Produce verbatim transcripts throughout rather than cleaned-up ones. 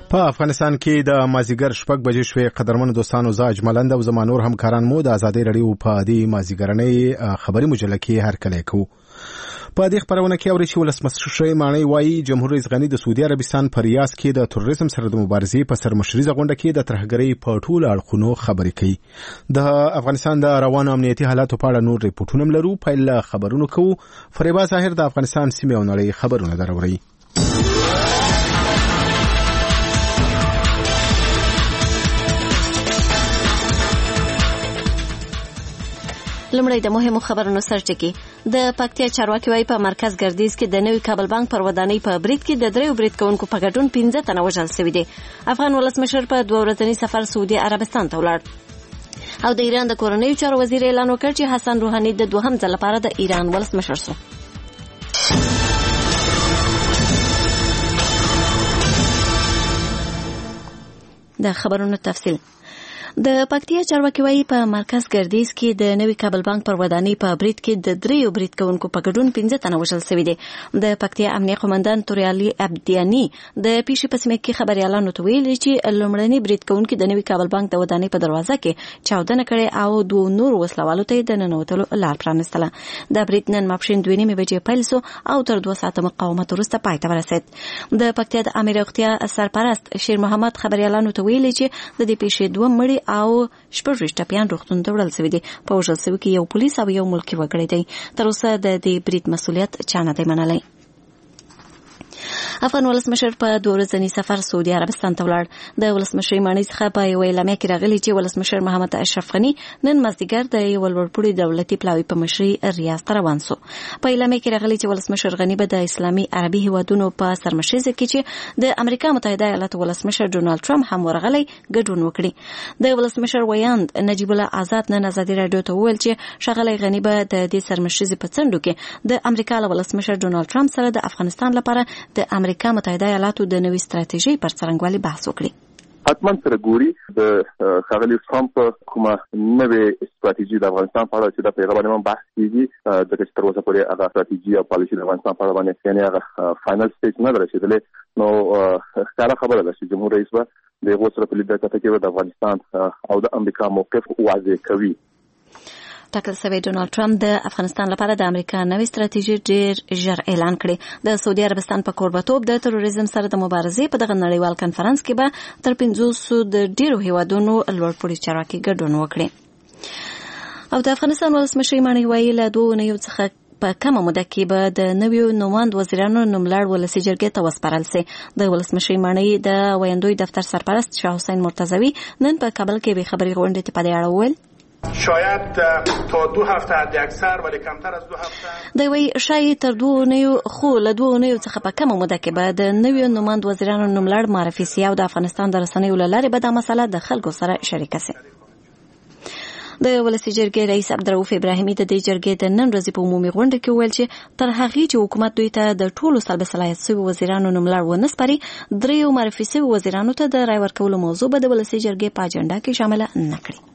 په افغانستان کې د مازیګر شپږ بجې شوې قدرمن دوستانو زه اجملند او زما نور همکاران مو د ازادي رادیو په دې مازیګرنۍ خبري مجله کې هرکلی کوو. په دې خبرونه کې اوري چې ولسمشر مانی وایي جمهور رئیس غنی د سعودي عربستان په ریاض کې د تروریزم سره د مبارزې په سرمشريزه غونډه کې د ترهګرۍ په ټولو اړخونو خبرې کوي. د افغانستان د روانو امنیتي حالاتو په اړه نور ریپورتونه لرو. پیل خبرونه کوو. فریبا ظاهر د افغانستان سیمه او نړۍ خبرونه دروړي. لمړی د مهمو خبرونو سرټکی. د پکتیا چارواکي وايي په مرکز ګردیز کې د نوي کابل بانک پر ودانۍ په برید کې د دریو برید کوونکو په ګډون پنځه تنه وژل شوي دي. افغان ولسمشر په دوه ورځني سفر سعودي عربستان ته ولاړ او د ایران د کورنیو چارو وزیر اعلان وکړ چې حسن روحاني د دوهم ځل لپاره د ایران ولسمشر شو. د خبرونو تفصیل. د پکتیا چارواکي وايي په مرکز ګردیز کې د نوي کابل بانک پر ودانۍ په برید کې د دریو برید کوونکو په ګډون پنځه تنه وژل شوي دي. د پکتیا امنیه قومندان توریالي عبدیانی د پیښې په سیمه کې خبريالانو ته ویلي چې لومړني برید کوونکي د نوي کابل بانک د ودانۍ په دروازه کې چاودنه کړې او دوه نور وسلوالو ته د ننوتلو لار پرانستله. د برید نن ماپښین دوه نیمې بجې پیل شو او تر دوه ساعته مقاومت وروسته پای ته ورسید. د پکتیا د امیر روغتیا سرپرست شیر محمد خبريالانو ته ویلي چې د دې پیښې دوه مړي او شپږ ټپيان روغتون ته وړل شوي دي. په وژل شوي کې یو پولیس او یو ملکي وګړی دی. تر اوسه د دې برید مسؤلیت چا نه دی منلی. افغان ولسمشر په دوه ورځني سفر سعودي عربستان ته ولاړ. د ولسمشر مانی څخه په یو اعلامیه کې راغلي چې ولسمشر محمد اشرف غنی نن مازدیګر د یو لوړپوړي دولتي پلاوي په مشرۍ ریاض ته روان شو. په اعلامیه کې راغلي چې ولسمشر غنی به د اسلامي عربي هیوادونو په سرمشريزه کې چې د امریکا متحده ایالاتو ولسمشر ډونالد ټرمپ هم ورغلی ګډون وکړي. د ولسمشر ویاند نجیب الله آزاد نن ازادي رادیو ته وویل چې ښاغلی غنی به د دې سرمشريزې په څنډو کې د امریکا له ولسمشر ډونالد ټرمپ سره د افغانستان لپاره د امریکا متحده ایالاتو د نوې ستراتیژۍ پر څرنګوالي بحث وکړي. حتما سره ګوري د ښاغلي ټرمپ کومه نوې ستراتیژي د افغانستان په اړه چې د پیغام باندې بحث کیږي د چې تر اوسه پورې هغه ستراتیژي او پالیسي د افغانستان په اړه باندې یعنی هغه فائنل سټیج نه رسیدلې. نو ښکاره خبره ده چې جمهور رئیس به د هغو سره په لیدنه کې د افغانستان او د امریکا موقف واضح کوي. ټاکل شوی ډونالد ټرمپ د افغانستان لپاره د امریکا نوې ستراتیژي ډېر ژر اعلان کړي. د سعودي عربستان په کوربتوب د تروریزم سره د مبارزې په دغه نړیوال کنفرانس کې به تر پنځوسو د ډېرو هیوادونو لوړپوړي چارواکي ګډون وکړي. او د افغانستان ولسمشر مانی وایي له دوه اونیو څخه په کومه موده کې به د نویو نوماند وزیرانو نوملړ ولسي جرګې ته وسپارل شي. د ولسمشر مانی د ویاندوی دفتر سرپرست شاه حسین مرتضوی نن په کابل کې به خبري غونډې ته په دې اړه وویل شاید تا دو هفته حد اکثر ولی کمتر از دو هفته دی وی شاید تر دوه اونیو خو له دوه اونیو څخه په کومه موده کې به د نویو نوماند وزیرانو نوملړ معرفي سي او د افغانستان د رسنیو له لارې به دا مسله د خلکو سره شریکه سي. د ولسي جرګې رئیس عبدالرؤف ابراهیمي د دې جرګې د نن ورځې په عمومي غونډه کې وویل چې تر هغې چې حکومت دوی ته د ټولو سلب صلاحیت شوي وزیرانو نوملړ ونه سپاري دریو معرفي شوي وزیرانو ته د رای ورکولو موضوع به د ولسي جرګې په اجنډا کې شامله نه کړي.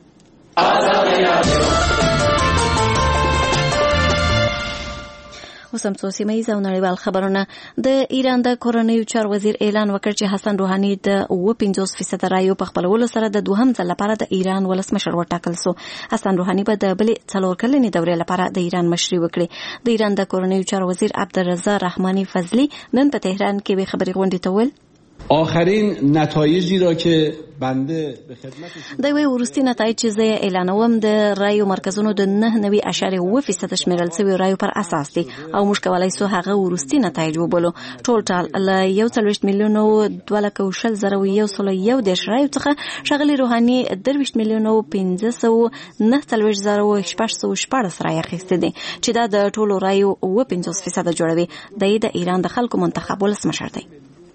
اوس هم څو سیمه ییز او نړیوال خبرونه. د ایران د کورنیو چارو وزیر اعلان وکړ چې حسن روحاني د اوه پنځوس فیصد رایو په خپلولو سره د دوهم ځل لپاره د ایران ولسمشر وټاکل شو. حسن روحاني به د بلې څلور کلنې دورې لپاره د ایران مشري وکړي. د ایران د کورنیو چارو وزیر عبدالرضا رحمانی فضلی نن په تهران کې به خبري غونډې ته ویل آخرین نتایجی را که بنده به خدمت د وی ورستي نتایج چې زه اعلانوم د رایو مرکزونو د نه نوي اشاره اوه فیصد شمیرل شوی رایو پر اساس دي او موږ کولای سو هغه ورستي نتایج وبولو. ټول ټال له یو څلوېښت میلیونو دوه لکه شل زره یو سل یو دیش رایو څخه ښاغلي روحاني درویشت میلیونو پنځه سوه نه څلوېښت زره شپږ سوه شپاړس رای اخیستي دي چې دا د ټولو رایو اوه پنځوس فیصد جوړوي. د ایران د خلکو منتخب ولسمشر دی.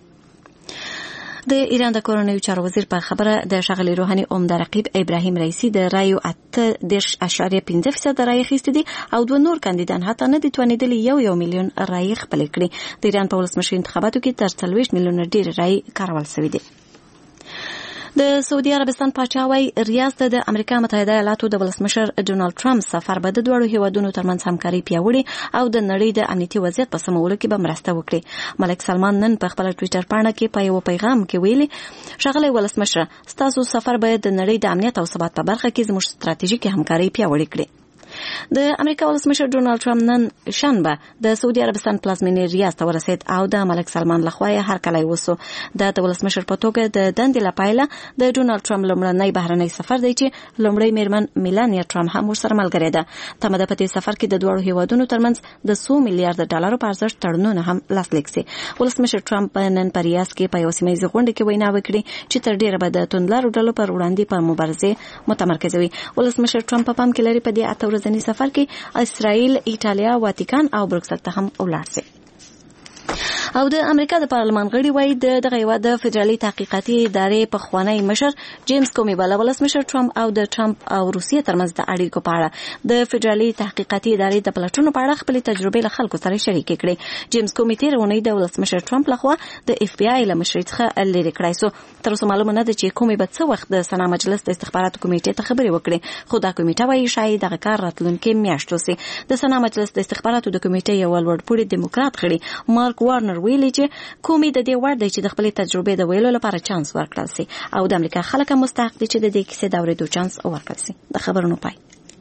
د ایران د کورنیو چارو وزیر په خبره د ښاغلي روحاني عمده رقیب ابراهیم رئیسی د رایو اته دېرش اشاریه پنځه فیصد رای اخیستي دي او دوه نور کاندیدان حتی نه دي توانېدلي یو یو میلیون رای خپلې کړي. د ایران په ولسمشر انتخاباتو کې تر څلوېښت میلیونه ډېر رای کارول شوي دي. د سعودي عربستان پاچا وايي ریاض ته د امریکا متحده ایالاتو د ولسمشر ډونالد ټرمپ سفر به د دوړو هیوادونو ترمنځ همکاري پیاوړي او د نړۍ د امنیتي وضعیت په سمولو کې به مرسته وکړي. ملک سلمان نن په خپل ټوئیټر پاڼه کې په یو پیغام کې ویلي ښاغلی ولسمشر ستاسو سفر باید د نړۍ د امنیت او ثبات په برخه کې زموږ ستراتیژیکي همکاري پیاوړې کړي. د امریکا ولسمشر ډونالد ټرمپ نن شنبه د سعودي عربستان پلازمینې ریاض ته ورسید او د ملک سلمان لخوا یې هرکلی وسو. د ولسمشر په توګه د دندې لپاره د ډونالد ټرمپ لومړنی بهرنی سفر دی چې لومړی میرمن میلانیا ټرمپ هم ورسره ملګرې ده. تمه ده په دې سفر کې د دوړو هیوادونو ترمنځ د څو میلیارډ ډالرو په ارزښت تړونونه هم لاسلیک سي. ولسمشر ټرمپ نن په ریاض کې په یو سیمه غونډه کې وینا وکړي چې تر ډیره به د توندلارو ډلو پر وړاندې په مبارزه متمرکز وي. ولسمشر ټرمپ په پام کې لري په دې اته ورځني سفر کې اسرائیل، ایټالیا، واتیکان او بروکسل ته هم ولاړ شي. او د امریکا د پارلمان غړي وایي د دغه هیواد د فدرالي تحقیقاتي ادارې پخوانی مشر جیمز کومي بل ولسمشر ټرمپ او د ټرمپ او روسیې ترمنځ د اړیکو په اړه د فدرالي تحقیقاتي ادارې د پلټونو په اړه خپل تجربې له خلکو سره شریکې کړې. جیمز کومي تیر اونۍ د ولسمشر ټرمپ لخوا د اف بی آی له مشرۍ څخه لرې کړای سو. تر اوسه معلومه نه ده چې کومي به څه وخت د سنا مجلس د استخباراتو کمیټې ته خبرې وکړي، خو دا کمیټه وایي شاید دغه کار راتلونکي میاشتو سي. د سنا مجلس د استخباراتو د کمیټې یو لوړپوړي دیموکرات غړي مارک وارنر ویلي چې کومي د دې وړ دی چې د خپل تجربې د ویلو لپاره چانس ورکړل سي او د امریکا خلک هم مستحق دي چې د دې کیسې د اورېدو چانس ورکړل سي. د خبرونو پای.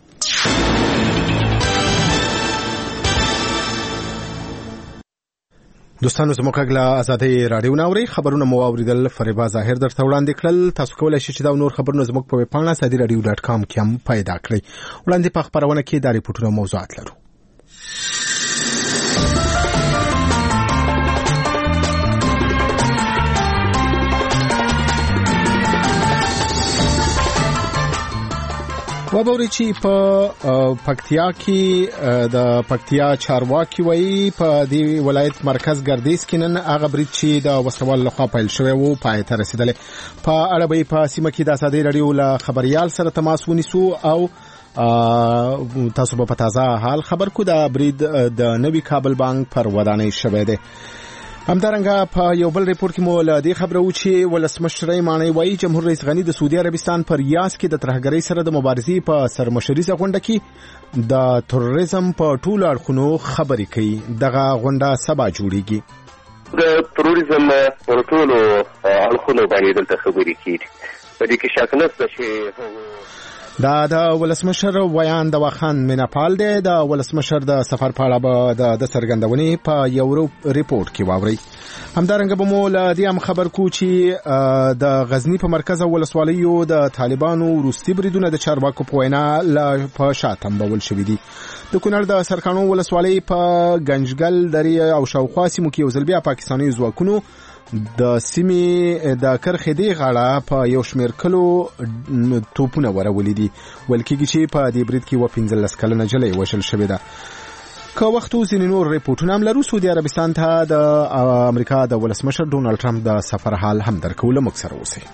دوستانو زموږ غږ له آزادۍ راډیو ناوړي خبرونه مو اوریدل. فریبا ظاهر درته وړاندې کړل. تاسو کولای شئ چې دا نور خبرونه زموږ په ویب پاڼه سادي رادیو ډاټ کام کې هم پیدا کړئ. وړاندې په خبرونه کې د ریپورتونو موضوعات لرو. وبوري چې په پکتیا کې د پکتیا چارواکي وایي په دې ولایت مرکز ګردیز کې نن هغه برید چې د وسوال لخوا پیل شوی وو پای ته رسیدلې. په اړه به په سیمه کې د آزادۍ رادیو له خبريال سره تماس ونیسو او تاسو په تازه حال خبر کو د برید د نوي کابل بانک پر ودانۍ شوی دی. همدارنګه په یو بل ریپورت کې مو له دې خبره و چې ولسمشر مانی وایي جمهور رئیس غنی د سعودي عربستان پر ریاض کې د ترهګرۍ سره د مبارزې په سرمشريزه غونډه کې د تروریزم په ټولو اړخونو خبرې کوي. دغه غونډه سبا جوړیږي. د تروریزم پر ټولو اړخونو باندې دلته خبرې کیږي. په دې کې شک نشته چې دا د ولسمشر ویان د واخان میناپال دی. د ولسمشر د سفر په اړه به د سرګندونې په یو ریپورت کې واوري. همدارنګه به مو له دې هم خبر کو چې د غزنی په مرکز ولسوالیو د طالبانو روسي بریدونه د چارواکو په وینا له په شاتم بول شوې دي. د کونړ د سرکانو ولسوالۍ په گنجګل درې او شاوخوا سیمو کې یو ځل بیا پاکستاني ځواکونو د سیمې د کرخې دی غاړه په یو شمېر کلو توپونه ورولې دي. ویل کېږي چې په دې برید کې و پنځلس کلنه نجلۍ وژل شوې ده. که وخت ځینې نور ریپورټونه هم لرو. سعودي عربستان ته د امریکا د ولسمشر ډونالد ټرمپ د سفر حال هم درکو. له موږ سره اوسئ.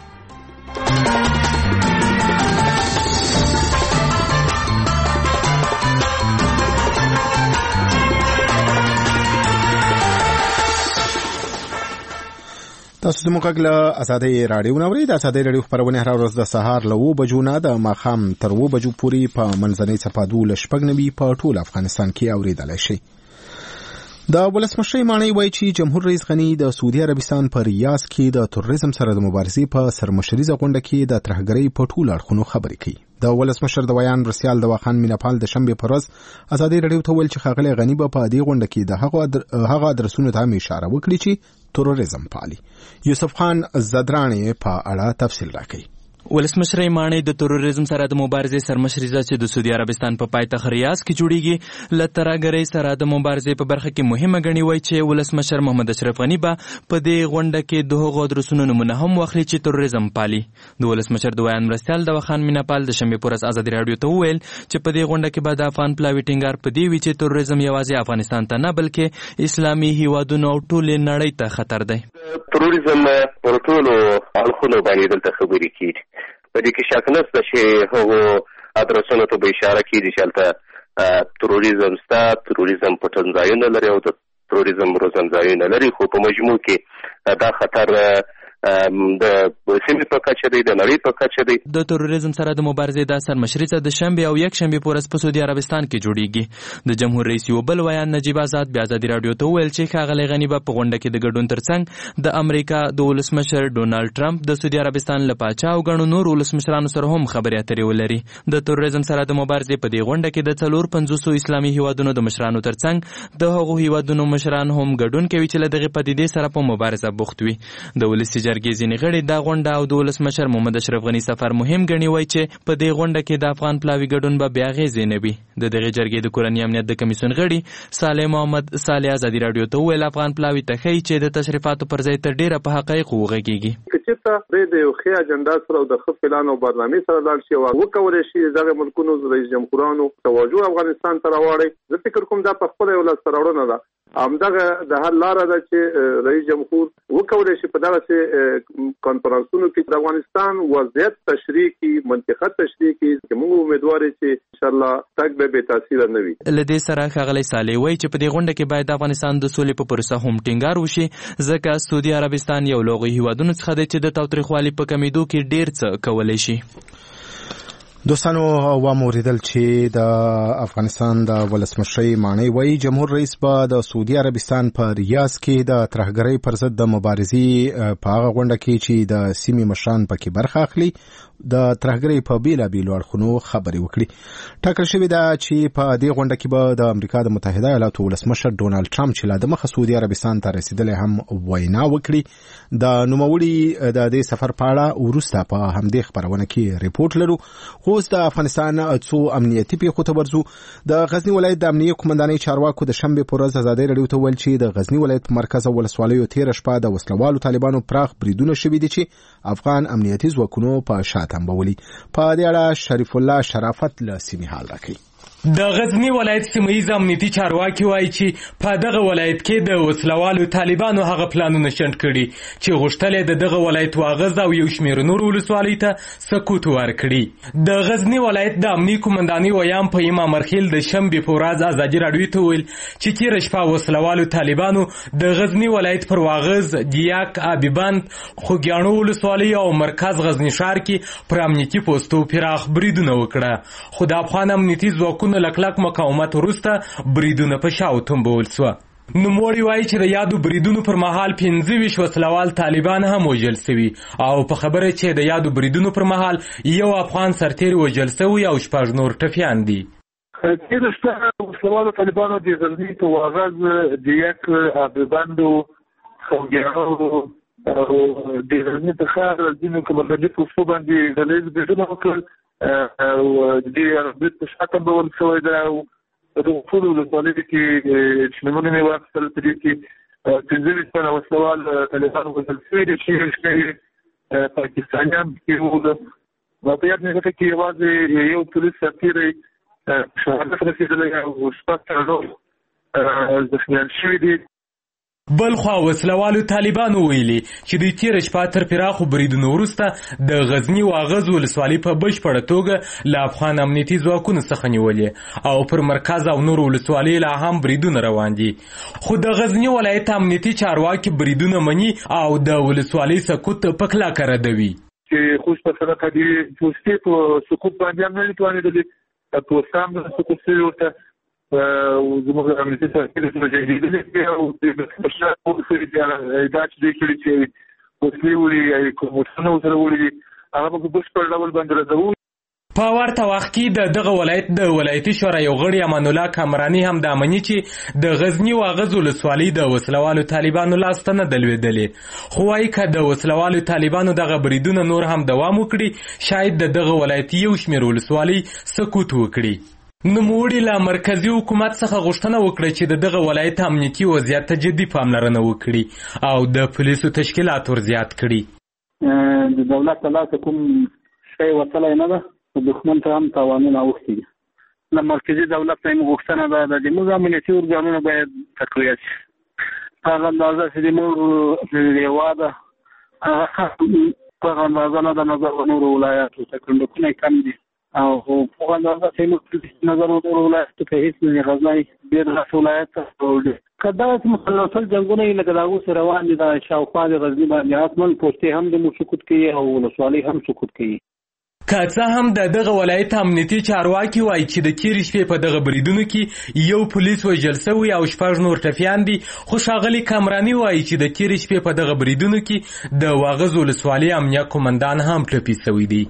تاسو زموږ غږ له آزادۍ راډیو ناوړي. د آزادۍ راډیو خبرونه هر ورځ د سهار له اوه بجو نه د ماښام تر اوه بجو پورې په منځنۍ څپادو له شپږ نوي په ټول افغانستان کې اورېدلی شي. د ولسمشر مانی وایي چې جمهور رئیس غنی د سعودي عربستان په ریاض کې د تروریزم سره د مبارزې په سرمشريزه غونډه کې د ترهګرۍ په ټولو اړخونو خبرې کوي. د ولسمشر د ویان رسیال د واخان میناپال د شنبه پر ورځ آزادۍ راډیو ته ویل چې ښاغلی غنی به په دې غونډه کې د هغه هغه ادرسونو ته اشاره وکړي چې تروریزم پالي. یوسف خان زدرانی په اړه تفصیل راکړي. ولسمشر مانی د تروریزم سره د مبارزې سرمشريزه چې د سعودي عربستان په پایتخت ریاض کې جوړیږي له ترهګرۍ سره د مبارزې په برخه کې مهمه ګڼي. وایي چې ولسمشر محمد اشرف غنی به په دې غونډه کې د هغو ادرسونو نمونه هم واخلي چې تروریزم پالي. د ولسمشر د ویان مرستیال د وخان میناپال د شنبه پر ورځ آزادۍ راډیو ته وویل چې په دې غونډه کې به د افغان پلاوي ټینګار په دې وي چې تروریزم یوازې افغانستان ته نه بلکې اسلامي هیوادونو او ټولې نړۍ ته خطر دی. تروریزم پر ټولو اړخونو باندې دلته خبرې کیږي. په دې کې شک نشته چې هغو ادرسونو ته به اشاره کیږي چې هلته تروریزم سته، تروریزم پټنځایونه لري او د تروریزم روزنځایونه لري، خو په مجموع کې دا خطر د سیمې په کچه دی، د نړۍ په کچه دی. د تروریزم سره د مبارزې د سرمشري د شنبه او یک شنبه پورز په سعودي عربستان کې جوړیږي. د جمهور رئیس یو بل ویان نجیب آزاد بیا ازادي رادیو ته ویل چې ښاغلی غني به په غونډه کې د ګډون ترڅنګ د امریکا د ولسمشر ډونالډ ټرمپ د سعودي عربستان له پاچا او ګڼو نور ولسمشرانو سره هم خبرې اترې ولري. د تروریزم سره د مبارزې په دې غونډه کې د څلور پنځوسو اسلامي هیوادونو د مشرانو ترڅنګ د هغو هیوادونو مشران هم ګډون کوي چې له دغې پدیدې سره په مبارزه بوخت وي. د ولسي جرګې ځینې غړي دا غونډه او د ولسمشر محمد اشرف غني سفر مهم ګڼي، وایي چې په دې غونډه کې د افغان پلاوي ګډون به بیا اغېزې نه وي. د دغې جرګې د کورني امنیت د کمیسیون غړي صالح محمد صالح ازادي رادیو ته وویل افغان پلاوي ته ښیي چې د تشریفاتو پر ځای تر ډېره په حقایقو وغږېږي. که چېرته د یو ښې اجنډا سره او د ښه پلان او برنامې سره لاړ شي او وکولی شي دغه ملکونو رئیس جمهورانو توجه افغانستان ته راواړي، زه فکر کوم دا په خپله یو لاسته راوړنه ده. همدغه د حل لاره ده چې رئیس جمهور وکولی شي په دغسې کنفرانسونو کې د افغانستان وضعیت تشریح کړي، منطقه تشریح کړي، چې موږ امیدوار یو چې انشاءالله تګ به بې تاثیره نه وي. له دې سره ښاغلی صالح وایي چې په دې غونډه کې باید د افغانستان د سولې په پروسه هم ټینګار وشي، ځکه سعودي عربستان یو له هغو هیوادونو څخه دی چې د تاوتریخوالي په کمیدو کې ډېر څه کولی شي. دوستانو واوریدل چې د افغانستان د ولسمشرۍ ماڼۍ وایي جمهور رئیس به د سعودي عربستان په ریاض کې د ترهګرۍ پر ضد د مبارزې په هغه غونډه کې چې د سیمې مشران پکې برخه اخلي د ترهګرۍ په بیلابیلو اړخونو خبرې وکړي. ټاکل شوې ده چې په دې غونډه کې به د امریکا د متحده ایالاتو ولسمشر ډونالډ ټرمپ چې لا دمخه سعودي عربستان ته رسېدلی هم وینا وکړي. د نوموړي د دې سفر په اړه وروسته په همدې خپرونه کې ریپورټ لرو. خو اوس د افغانستان څو امنیتي پیښو ته ورځو. د غزني ولایت د امنیه قومندانۍ چارواکو د شنبې په ورځ ازادي رادیو ته ویل چې د غزني ولایت په مرکز او ولسوالیو تېره شپه د وسلوالو طالبانو پراخ بریدونه شوي دي چې افغان امنیتي ځواکونو په شا تنبولي. په دې اړه شریف الله شرافت له سیمې حال راکوي. د غزنی ولایت سیمه‌ییز امنیتي چارواکي وایي چې په دغه ولایت کې د وسلوالو طالبانو هغه پلانونه شنډ کړي چې غوښتل یې د دغه ولایت واغز او یو شمېر نور ولسوالۍ ته سقوط ورکړي. د غزنی ولایت د امنیي قومندانۍ ویان په ایما مرخیل د شنبې په ورځ ازادي راډیو ته ویل چې تېره شپه وسلوالو طالبانو د غزنی ولایت پر واغز، دیاک، ابیبند، خوږیاڼو ولسوالۍ او مرکز غزنی ښار کې پر امنیتي پوستو پراخ بریدونه وکړه. خو د افغان امنیتي ځواکونو لکلک مقاومت وروسته بریدونه په شا وتنبول سوه. نوموړي وایي چې د یادو بریدونو پر مهال پنځه ویشت وسلوال طالبان هم وژل سوي او په خبره چې د یادو بریدونو پر مهال یو افغان سرتېری وژل سوی او شپږ نور ټپیان دي. تېره شپه وسلوالو طالبانو د غزني په واغز، دیک، ابیبندو، خوږیاڼو او د غزني په ښار ځینو کمربندي پوستو باندې ډلهییز بریدونه وکړل او د دې برید په شا تنبول شوی ده. او په دغو ټولو ولسوالیو کې چې نومونه مې واخیستل په دې کې پنځه ویشت تنه وسلوال طالبان وژل شوي دي چې پاکستانیان پکې وو. په یاد نښته کې یوازې یو پولیس سرتېری شهادت رسېدلی او شپږ تنه نور زخمیان شوي دي. بل خوا وسلوالو طالبانو ویلي چې دوی تېره شپه تر پراخو بریدونو وروسته د غزني واغز ولسوالۍ په بشپړه توګه له افغان امنیتي ځواکونو څخه نیولې او پر مرکز او نورو ولسوالیو لا هم بریدونه روان دي. خو د غزني ولایت امنیتي چارواکي بریدونه مني او د ولسوالۍ سقوط په کلکه ردوي. چې خوشبختانه د پوستې په سقوط باندې هم نه توانېدلې، پوسته هم د سقوط شوي ورته او زموږ امنیتي سرتېري سره جنګېدلي دي او د بشر پولیسو دا چې دوی کړي چې وسلې وړي کوم موټرونه ورسره وړي دي هغه به په بشپړ ډول باندې ردوو. په ورته وخت کې د دغه ولایت د ولایتي شورا یو غړي امان الله کامراني هم د امني چې د غزني واغز ولسوالۍ د وسلوالو طالبانو لاسته نه ده لوېدلې. خو وایي که د وسلوالو طالبانو دغه بریدونه نور هم دوام وکړي شاید د دغه ولایتي یو شمېر ولسوالۍ سقوط وکړي. نوموړي له مرکزي حکومت څخه غوښتنه وکړه چې د دغه ولایت امنیتي وضعیت ته جدي پاملرنه وکړي او د پولیسو تشکیلات ور زیات کړي. د دولت له لاسه کوم شی وتلی نه ده، دښمن ته هم تاوانونه اوښتي دي. له مرکزي دولت نه یې غوښتنه ده د زموږ امنیتي ارګانونه باید تقویه شي. په هغه اندازه چې زموږ لیوا ده هغه په هغه اندازه نه ده نظر نورو ولایاتو ته کنډکونه یې کم دي. او په هغه څه نظر ولایت په هیڅ غزنای ډیر ولایت کدا چې مسلسل جنگونه یې لکه داغو سره روان دي د شاوخوا د غزني باندې آسمان پوسټې هم د سقوط کوي او ولسوالۍ هم سقوط کوي. که څه هم د دغه ولایت امنیتي چارواکي وایي چې د تېرې شپې په دغه بریدونو کې یو پولیس وژل سوی او شپږ نور ټپیان دي، خو ښاغلي کامراني وایي چې د تېرې شپې په دغه بریدونو کې د واغظ ولسوالۍ امنیه قومندان هم ټپي سوی دی.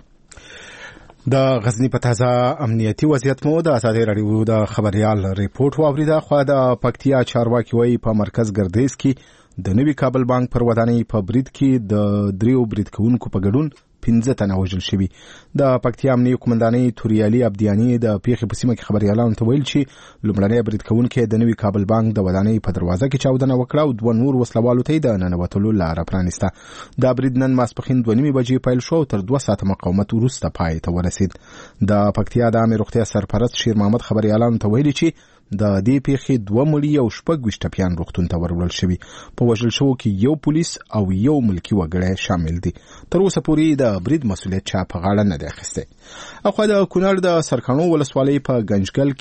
د غزنی په تازه امنیتي وضعیت مو د ازادي راډیو د خبريال ریپورت واوریده. خو د پکتیا چارواکي وایي په مرکز ګردیز کې د نوي کابل بانک پر ودانۍ په برید کې د دریو برید کوونکو په ګډون پنځه تنه وژل شوي. د پکتیا امنیه قومندانۍ توریالي عبدیانی د پیښې په سیمه کې خبريالانو ته ویل چې لومړنی برید کوونکی د نوي کابل بانک د ودانۍ په دروازه کې چاودنه وکړه او دوه نور وسلوالو ته د ننوتلو لاره پرانیسته. دا برید نن ماسپښین دوه نیمې بجې پیل شو او تر دوه ساعته مقاومت وروسته پای ته ورسید. د پکتیا د عامه روغتیا سرپرست شیر محمد خبريالانو ته ویلي چې د دې پیښې دوه مړي او شپږ ویشت ټپیان روغتون ته ورول شوي. په وژل شوو کې یو پولیس او یو ملکی وګړی شامل دي. تر اوسه پورې د برید مسؤلیت چا په غاړه نه دی اخیستی. اخوا د کونړ د سرکانو ولسوالۍ په گنجګل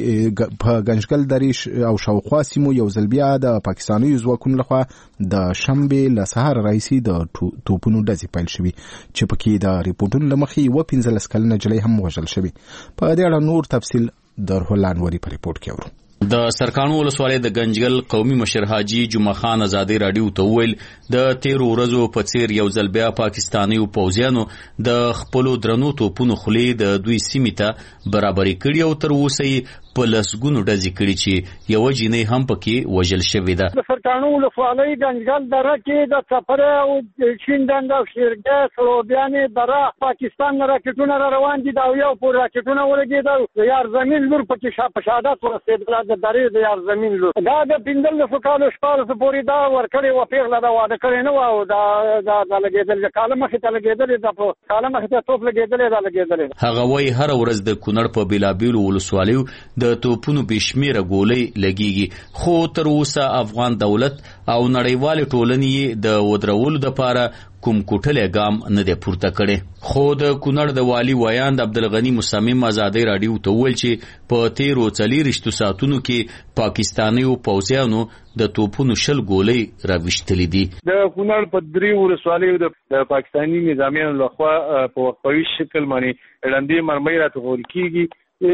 کې په گنجګل دریش او شاوخوا سیمو یو ځل بیا د پاکستاني ځواکونو لخوا د شنبې له سهار راهیسې د توپونو ډزې پیل شوي چې پکې د ریپورټونو له مخې یوه پنځلس کلنه نجلۍ هم وژل شوې. په دې اړه نور تفصیل د روحان وری په ریپورت کې اورو. د سرکانو ولسوالۍ د گنجګل قومي مشر حاجی جمعه خان ازادي راډیو ته ویل د تیر ورځو په څیر یو ځل بیا پاکستاني پوځیانو د خپلو درنو توپونو خولې د دوی سیمې ته برابرې کړي او تر اوسه یې په لسګونو ډزې کړي چې یوه جینۍ هم پکې وژل شوې ده. د سرکانو ولسوالۍ گنجګل دره کې د څپره او شیندنده او شیرګه سلوبیانې دره پاکستان راکټونه را روان دي او یو پور راکټونه ولګېدل. د یار زمین لور پکې په شهادت ورسېدله د درې د یار زمین لور. دا د پنځلسو کالو شپاړسو پورې دا ورکړې وه پېغله ده واده کړې نه وه او دا دا لګېدلې د کاله مخې ته لګېدلې ده په کاله مخې ته توپ لګېدلې ده لګېدلې. هغه وایي هره ورځ د کونړ په بېلابېلو ولسوالیو د توپونو بېشمېره ګولۍ لګېږي، خو تر اوسه افغان دولت او نړیوالې ټولنې د ودرولو دپاره کوم کوټلی ګام نه دی پورته کړی. خو د کونړ د والي ویاند عبدالغني مصمم ازادي راډیو ته وویل چې په تیرو څلېرویشتو ساعتونو کې پاکستانیو پوځیانو د توپونو شل ګولۍ راویشتلې دي. د کونړ په درې ولسوالیو د پاکستاني نظامیانو لخوا په وقفوي شکل باندې ړندې مرمۍ راټول کېږي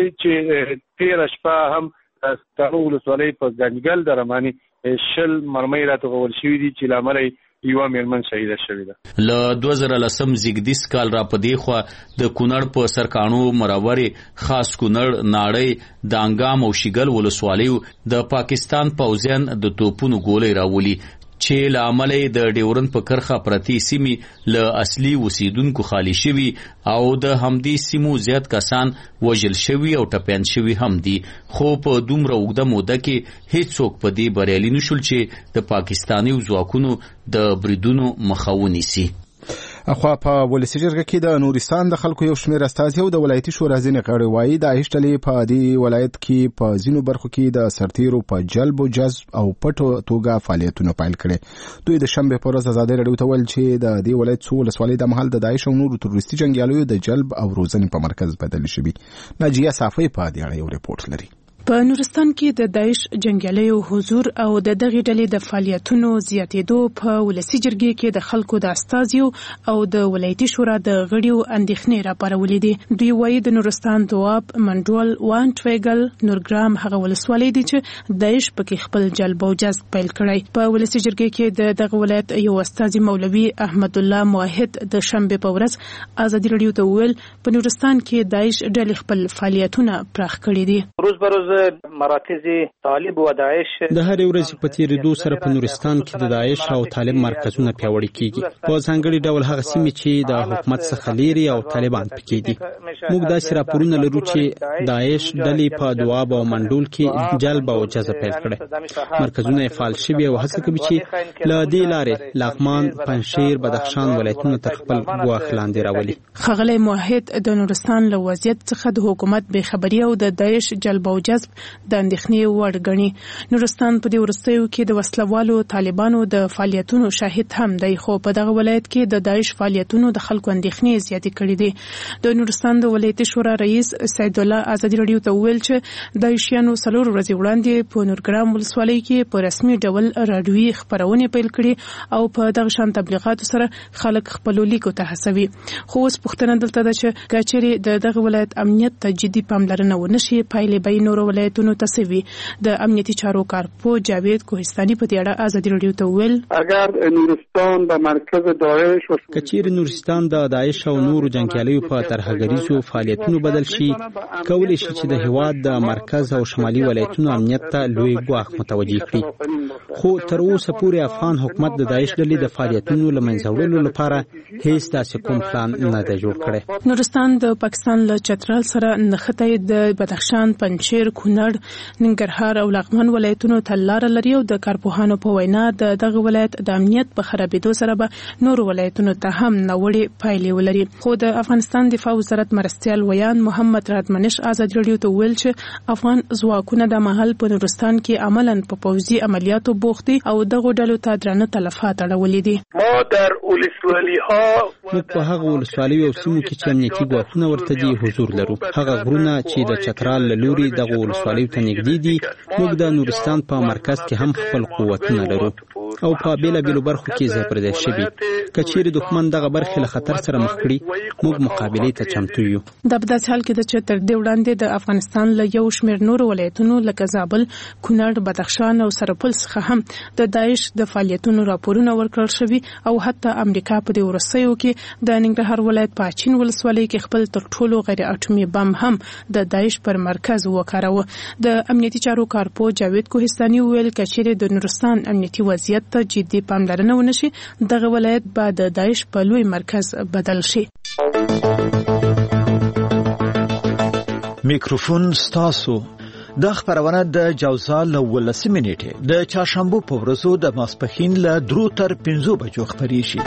چې تیره شپه هم سرکانو ولسوالۍ په ګنجګل دره باندې شل مرمۍ راټول شوي دي چې له امله یوه میرمن شهیده شوې ده. له دوه زره لسم زیږدیز کال را په دې خوا د کونړ په سرکانو مراورې خاص کونړ ناړۍ دانګام او شیګل ولسوالیو د پاکستان پوځیان د توپونو ګولۍ راولي چې له امله د ډیورن په کرخه پرتی سیمې له اصلي اوسیدونکو خالی شوي او د همدې سیمو زیات کسان وژل شوي او ټپیان شوي هم دي. خو په دومره اوږده موده کې هیڅوک په دې بریالي نشول چې د پاکستاني ځواکونو د بریدونو مخه ونیسي. اخوا په ولسی جرګه کې د نورستان د خلکو یو شمېر استازي او د ولایتي شورا ځینې غړي وایي د داعش ډلې په دې ولایت کې په ځینو برخو کې د سرتیرو په جلب او جذب او پټو توګه فعالیتونه پیل کړي. دوی د شنبې په ورځ ازادي راډیو ته ویل چې د دې ولایت څو ولسوالۍ د مهال د داعش او نورو تروریستي جنګیالیو د جلب او روزنې په مرکز بدل شوي. ناجیه صافی په دې اړه یو ریپورت لري. په نورستان کې د داعش جنګیالیو حضور او د دغې ډلې د فعالیتونو زیاتېدو په ولسي جرګې کې د خلکو د استازیو او د ولایتي شورا د غړیو اندېښنې راپارولې دي. دوی وایي د نورستان دواب، منډول، وانټویګل، نورګرام هغه ولسوالۍ دي چې داعش پکې خپل جلب او جذب پیل کړی. په ولسي جرګې کې د دغه ولایت یو استازي مولوي احمد الله موحد د شنبې په ورځ ازادي راډیو ته وویل په نورستان کې داعش ډلې خپل فعالیتونه پراخ کړي دي. روز به روز مراکز طالب و داعش د هر ورځ په تیریدو سره په نورستان کې د داعش او طالب مرکزونه پیاوړي کیږي. په ځانګړي ډول هغه سیمې چې د حکومت څخه لري او طالبان پکې دي. موږ داسې راپورونه لرو چې داعش ډلې په دواب او منډول کې جلب او جذب پیل کړي. مرکزونه یې فعال شوي او هڅه کوي چې له دې لارې لغمان، پنجشیر، بدخشان ولایتونه تر خپل ګواښ لاندې راولي. ښاغلی موحد د نورستان له وضعیت څخه د حکومت بې خبري او د داعش جلب او جذب حذف د اندېښنې وړ ګڼي. نورستان په دې وروستیو کې د وسلوالو طالبانو د فعالیتونو شاهد هم دی، خو په دغه ولایت کې د داعش فعالیتونو د خلکو اندېښنې زیاتې کړې دي. د نورستان د ولایتي شورا رئیس سید الله ازادي راډیو ته وویل چې داعشیانو څلور ورځې وړاندې په نورګرام ولسوالۍ کې په رسمي ډول راډیوي خپرونې پیل کړې او په دغه شان تبلیغاتو سره خلک خپلو لیکو ته هڅوي. خو اوس پوښتنه دلته ده چې که چېرې د دغه ولایت امنیت ته جدي پاملرنه ونه شي، پایلې به یې نورو ولایتونو ته څه وي؟ د امنیتي چارو کارپو جاوید کوهستاني په دې اړه ازادي راډیو ته وویل اگر نورستان به مرکز داعش که چېرې نورستان د داعش او نورو جنګیالیو په ترهګریزو فعالیتونو بدل شي، کولی شي چې د هیواد د مرکز او شمالي ولایتونو امنیت ته لوی ګواښ متوجه کړي. خو تر اوسه پورې افغان حکومت د داعش ډلې د فعالیتونو له منځه وړلو لپاره هیڅ داسې کوم پلان نه دی جوړ کړی. نورستان د پاکستان له چترال سره نښتې د بدخشان، پنجشیر، کونړ، ننګرهار او لغمان ولایتونو ته لاره لري او د کارپوهانو په وینا د دغه ولایت د امنیت په خرابېدو سره به نورو ولایتونو ته هم ناوړې پایلې ولري. خو د افغانستان دفاع وزارت مرستیال ویان محمد رادمنش ازادي راډیو ته ویل چې افغان ځواکونه د مهال په نورستان کې عملاً په پوځي عملیاتو بوخت دي او دغه ډلو ته درنه تلفات اړولې دي. ما در ولسوالی‌ها موږ په هغه ولسوالیو او سیمو کې چې امنیتي ګواښونه ورته دي حضور لرو. هغه غرونه چې د چترال له لوري دغه ولسوالیو ته نږدې دي، موږ د نورستان په مرکز کې هم خپل قوتونه لرو او په بیلابیلو برخو کې ځای پر ځای شوي. که چیرې دښمن دغه برخې له خطر سره مخ کړي، موږ مقابلې ته چمتو یو. دا په داسې حال کې ده چې تر دې وړاندې د افغانستان له یو شمېر نورو ولایتونو لکه زابل، کونړ، بدخشان او سرپل څخه هم د داعش د فعالیتونو راپورونه ورکړل شوي او حتی امریکا په دې وروستیو کې د ننګرهار ولایت په اچین ولسوالۍ کې خپل تر ټولو غیر اټومي بم هم د داعش پر مرکز وکاراوه. د امنیتي چارو کارپو جاوید کوهستاني وویل که چیرې د نورستان امنیتي وضعیت ته جدي پاملرنه ونه شي، دغه ولایت به د داعش په لوی مرکز بدل شي. میکروفون ستاسو. د خبرونه د جوزا له ولسمې نیټه د چهارشنبه په ورځو د ماسپښین له درو تر پنځو بجو خبري شي.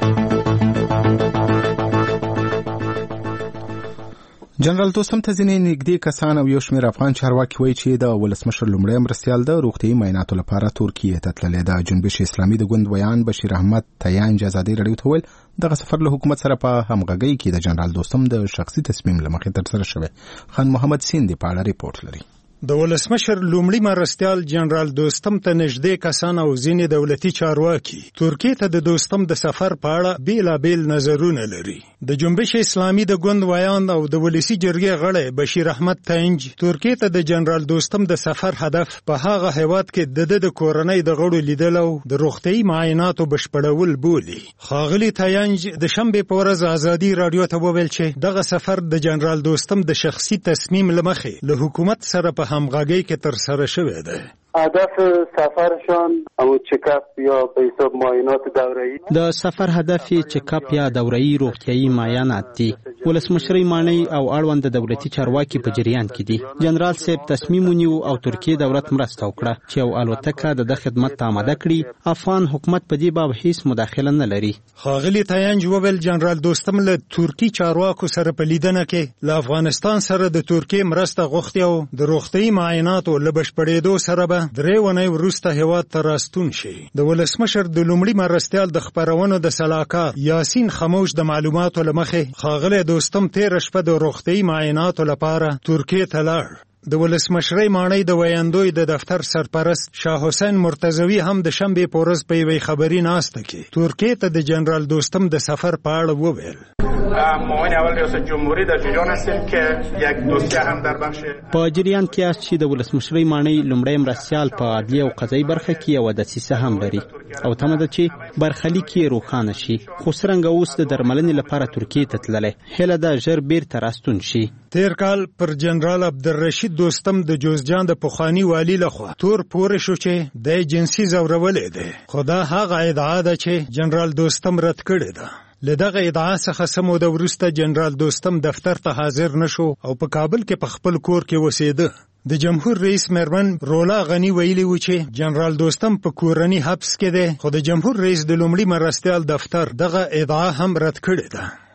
جنرال دوستم ته ځینې نږدې کسان او یو شمېر افغان چارواکي وایي چې د ولسمشر لومړی مرستیال د روغتیايي معایناتو لپاره ترکیې ته تللی ده. جنبش اسلامي د ګوند ویان بشیر احمد تیانج ازادي راډیو ته ویل دغه سفر له حکومت سره په همغږۍ کې د جنرال دوستم د شخصي تصمیم له مخې ترسره شوی. خان محمد سیندي په اړه ریپورت لري. د ولسمشر لومړي مرستیال جنرال دوستم ته نږدې کسان او ځینې دولتي چارواکي ترکیې ته د دوستم د سفر په اړه بیلابیل نظرونه لري. د جنبش اسلامي د ګوند ویان او د ولسی جرګې غړی بشیر احمد تنج ترکیې ته د جنرال دوستم د سفر هدف په هغه هیواد کې د د کورنۍ د غړو لیدل او د روغتیايي معایناتو بشپړول بولي. خاغلی تنج د شنبه په ورځ ازادي راډیو ته وویل چې دغه سفر د جنرال دوستم د شخصي تصمیم لمخې له حکومت سره په همغږۍ کې تر سره شوی دی. هدف سفرشان او چکاپ یا به حساب معاینات دوره‌ای د سفر هدف چکاپ یا دوره‌ای روغتیايي معاینات دي. ولسمشرۍ مانی او اړوند دولتي چارواکي په جریان کې دي. جنرال صاحب تصمیم ونیو او ترکیه دولت مرسته وکړه چې او الوتکه د خدمت ته آماده کړي. افغان حکومت په دې باب هیڅ مداخله نه لري. خاغلی تیانج وویل جنرال دوستم له ترکی چارواکو سره په لیدنه کې له افغانستان سره د ترکیه مرسته غوښتي او د روغتیايي معایناتو له بشپړېدو سره به درې ونې وروسته هیواد ته راستون شي. د ولسمشر د لومړي مرستیال د خبرونو د سلاکار یاسین خموش د معلوماتو لمخې خاغلی دوستم تیر شپه د روغتیايي معایناتو لپاره ترکیه ته لاړ. د ولسمشرۍ ماڼۍ د ویاندوی د دفتر سرپرست شاه حسین مرتضوی هم د شنبه په ورځ په یوې خبري ناسته کې ترکیه ته د جنرال دوستم د سفر په اړه وویل. معاون اول ریاست جمهوری در جریان هستیم که یک دوسیه هم در بخش په جریان کې است چې د ولسمشرۍ ماڼۍ لومړی مرستیال په عدلیه او قضایي برخه کې یو دسیسه هم لري او تمه ده چې برخلیک یې روښانه شي. خو څرنګه اوس د درملنې لپاره ترکیې ته تللی، هیله ده ژر بیرته راستون شي. تیر کال پر جنرال عبدالرشید دوستم د جوزجان د پخواني والی لخوا تور پورې شو چې د جنسي ځورولې ده. خو دا هغه ادعا ده چې جنرال دوستم رد کړې ده. له دغه ادعا څخه سمو د وروسته جنرال دوستم دفتر ته حاضر نشو او په کابل کې په خپل کور کې وسیده. د جمهور رئیس مېرمن رولا غنی ویلي و چې جنرال دوستم په کورني حبس کې دی، خو د جمهور رئیس د لومړي مرستیال دفتر دغه ادعا هم رد کړې ده.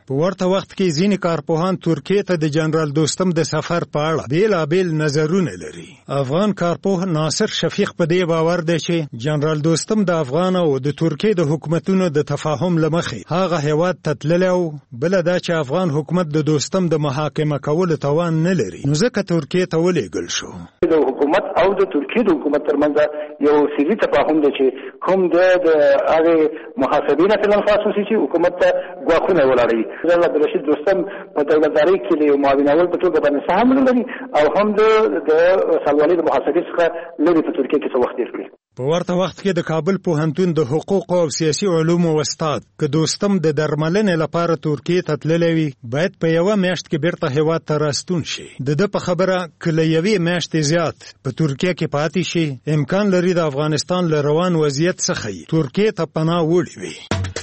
په ورته وخت کې ځینې کارپوهان ترکیې ته د جنرال دوستم د سفر په اړه بیلابیل نظرونه لري. افغان کارپوه ناصر شفیق په دې باور دی چې جنرال دوستم د افغان او د ترکیې د حکومتونو د تفاهم لمخې هغه هیواد ته تللی او بله دا چې افغان حکومت د دوستم د محاکمه کولو توان نه لري، نو ځکه ترکیې ته ولېږل شو. د حکومت او د ترکیې د حکومت ترمنځ یو سیاسي تفاهم دی چې کوم د هغې محاسبین مثلا خاصوسي چې حکومت ته ګواښونه ولاړوي. جنرال عبدالرشید دوستم په دولتدارۍ کې د یو معاونول په توګه باندې سهم لري او هم د سلوالۍ د محاسبې څخه لرې په ترکیې کې څه وخت تېر کړي. په ورته وخت کې د کابل پوهنتون د حقوقو او سیاسي علومو استاد که دوستم د درملنې لپاره ترکیې ته تللی وي باید په یوه میاشت کې بیرته هیواد ته راستون شي. د ده په خبره که له یوې میاشتې زیات په ترکیه کې پاتې شي امکان لري د افغانستان له روان وضعیت څخه یې ترکیې ته پناه وړي وي.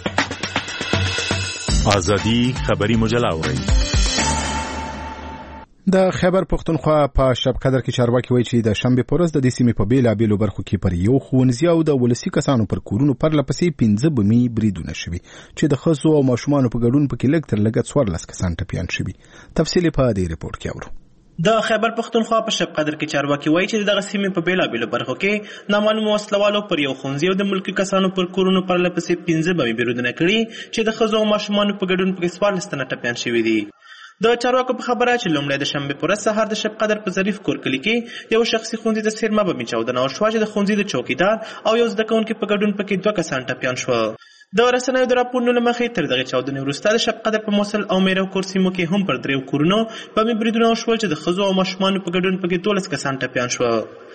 ازادي خبري مجله اورئ. د خیبر پښتونخوا په شب قدر کې چارواکي وایي چې د شنبې په ورځ د دې سیمې په بیلابیلو برخو کې پر یو ښوونځي او د ولسي کسانو پر کورونو پرله پسې پنځه بمي بریدونه شوي چې د ښځو او ماشومانو په ګډون پکې لږ تر لږه څوارلس کسان ټپیان شوي. تفصیل په دې رپورټ کې اورو. د خیبر پښتونخوا په شب قدر کې چارواکي وایي چې دغه سیمې په بیلابیلو برخو کې نامعلومو وسلوالو پر یو ښوونځي او د ملکي کسانو پر کورونو پرله پسې پنځه بمي بریدونه کړي چې د ښځو او ماشومانو په ګډون پکې څوارلس تنه ټپیان شوي دي. د چارواکو په خبره چې لومړی د شنبې په ورځ سهار د شب قدر په ظریف کور کلي کې یو شخصي ښوونځي ته څیرمه بمي چاودنه وشوه چې د ښوونځي د چوکیدار او یو زده کوونکي په ګډون پکې دوه کسان ټپیان شول. د رسنیو د راپورونو له مخې تر دغې چاودنې وروسته د شب قدر په موصل او میرو کور سیمو کې هم پر دریو کورونو بمي بریدونه وشول چې د ښځو او ماشومانو په ګډون پکې دولس کسان ټپیان شول.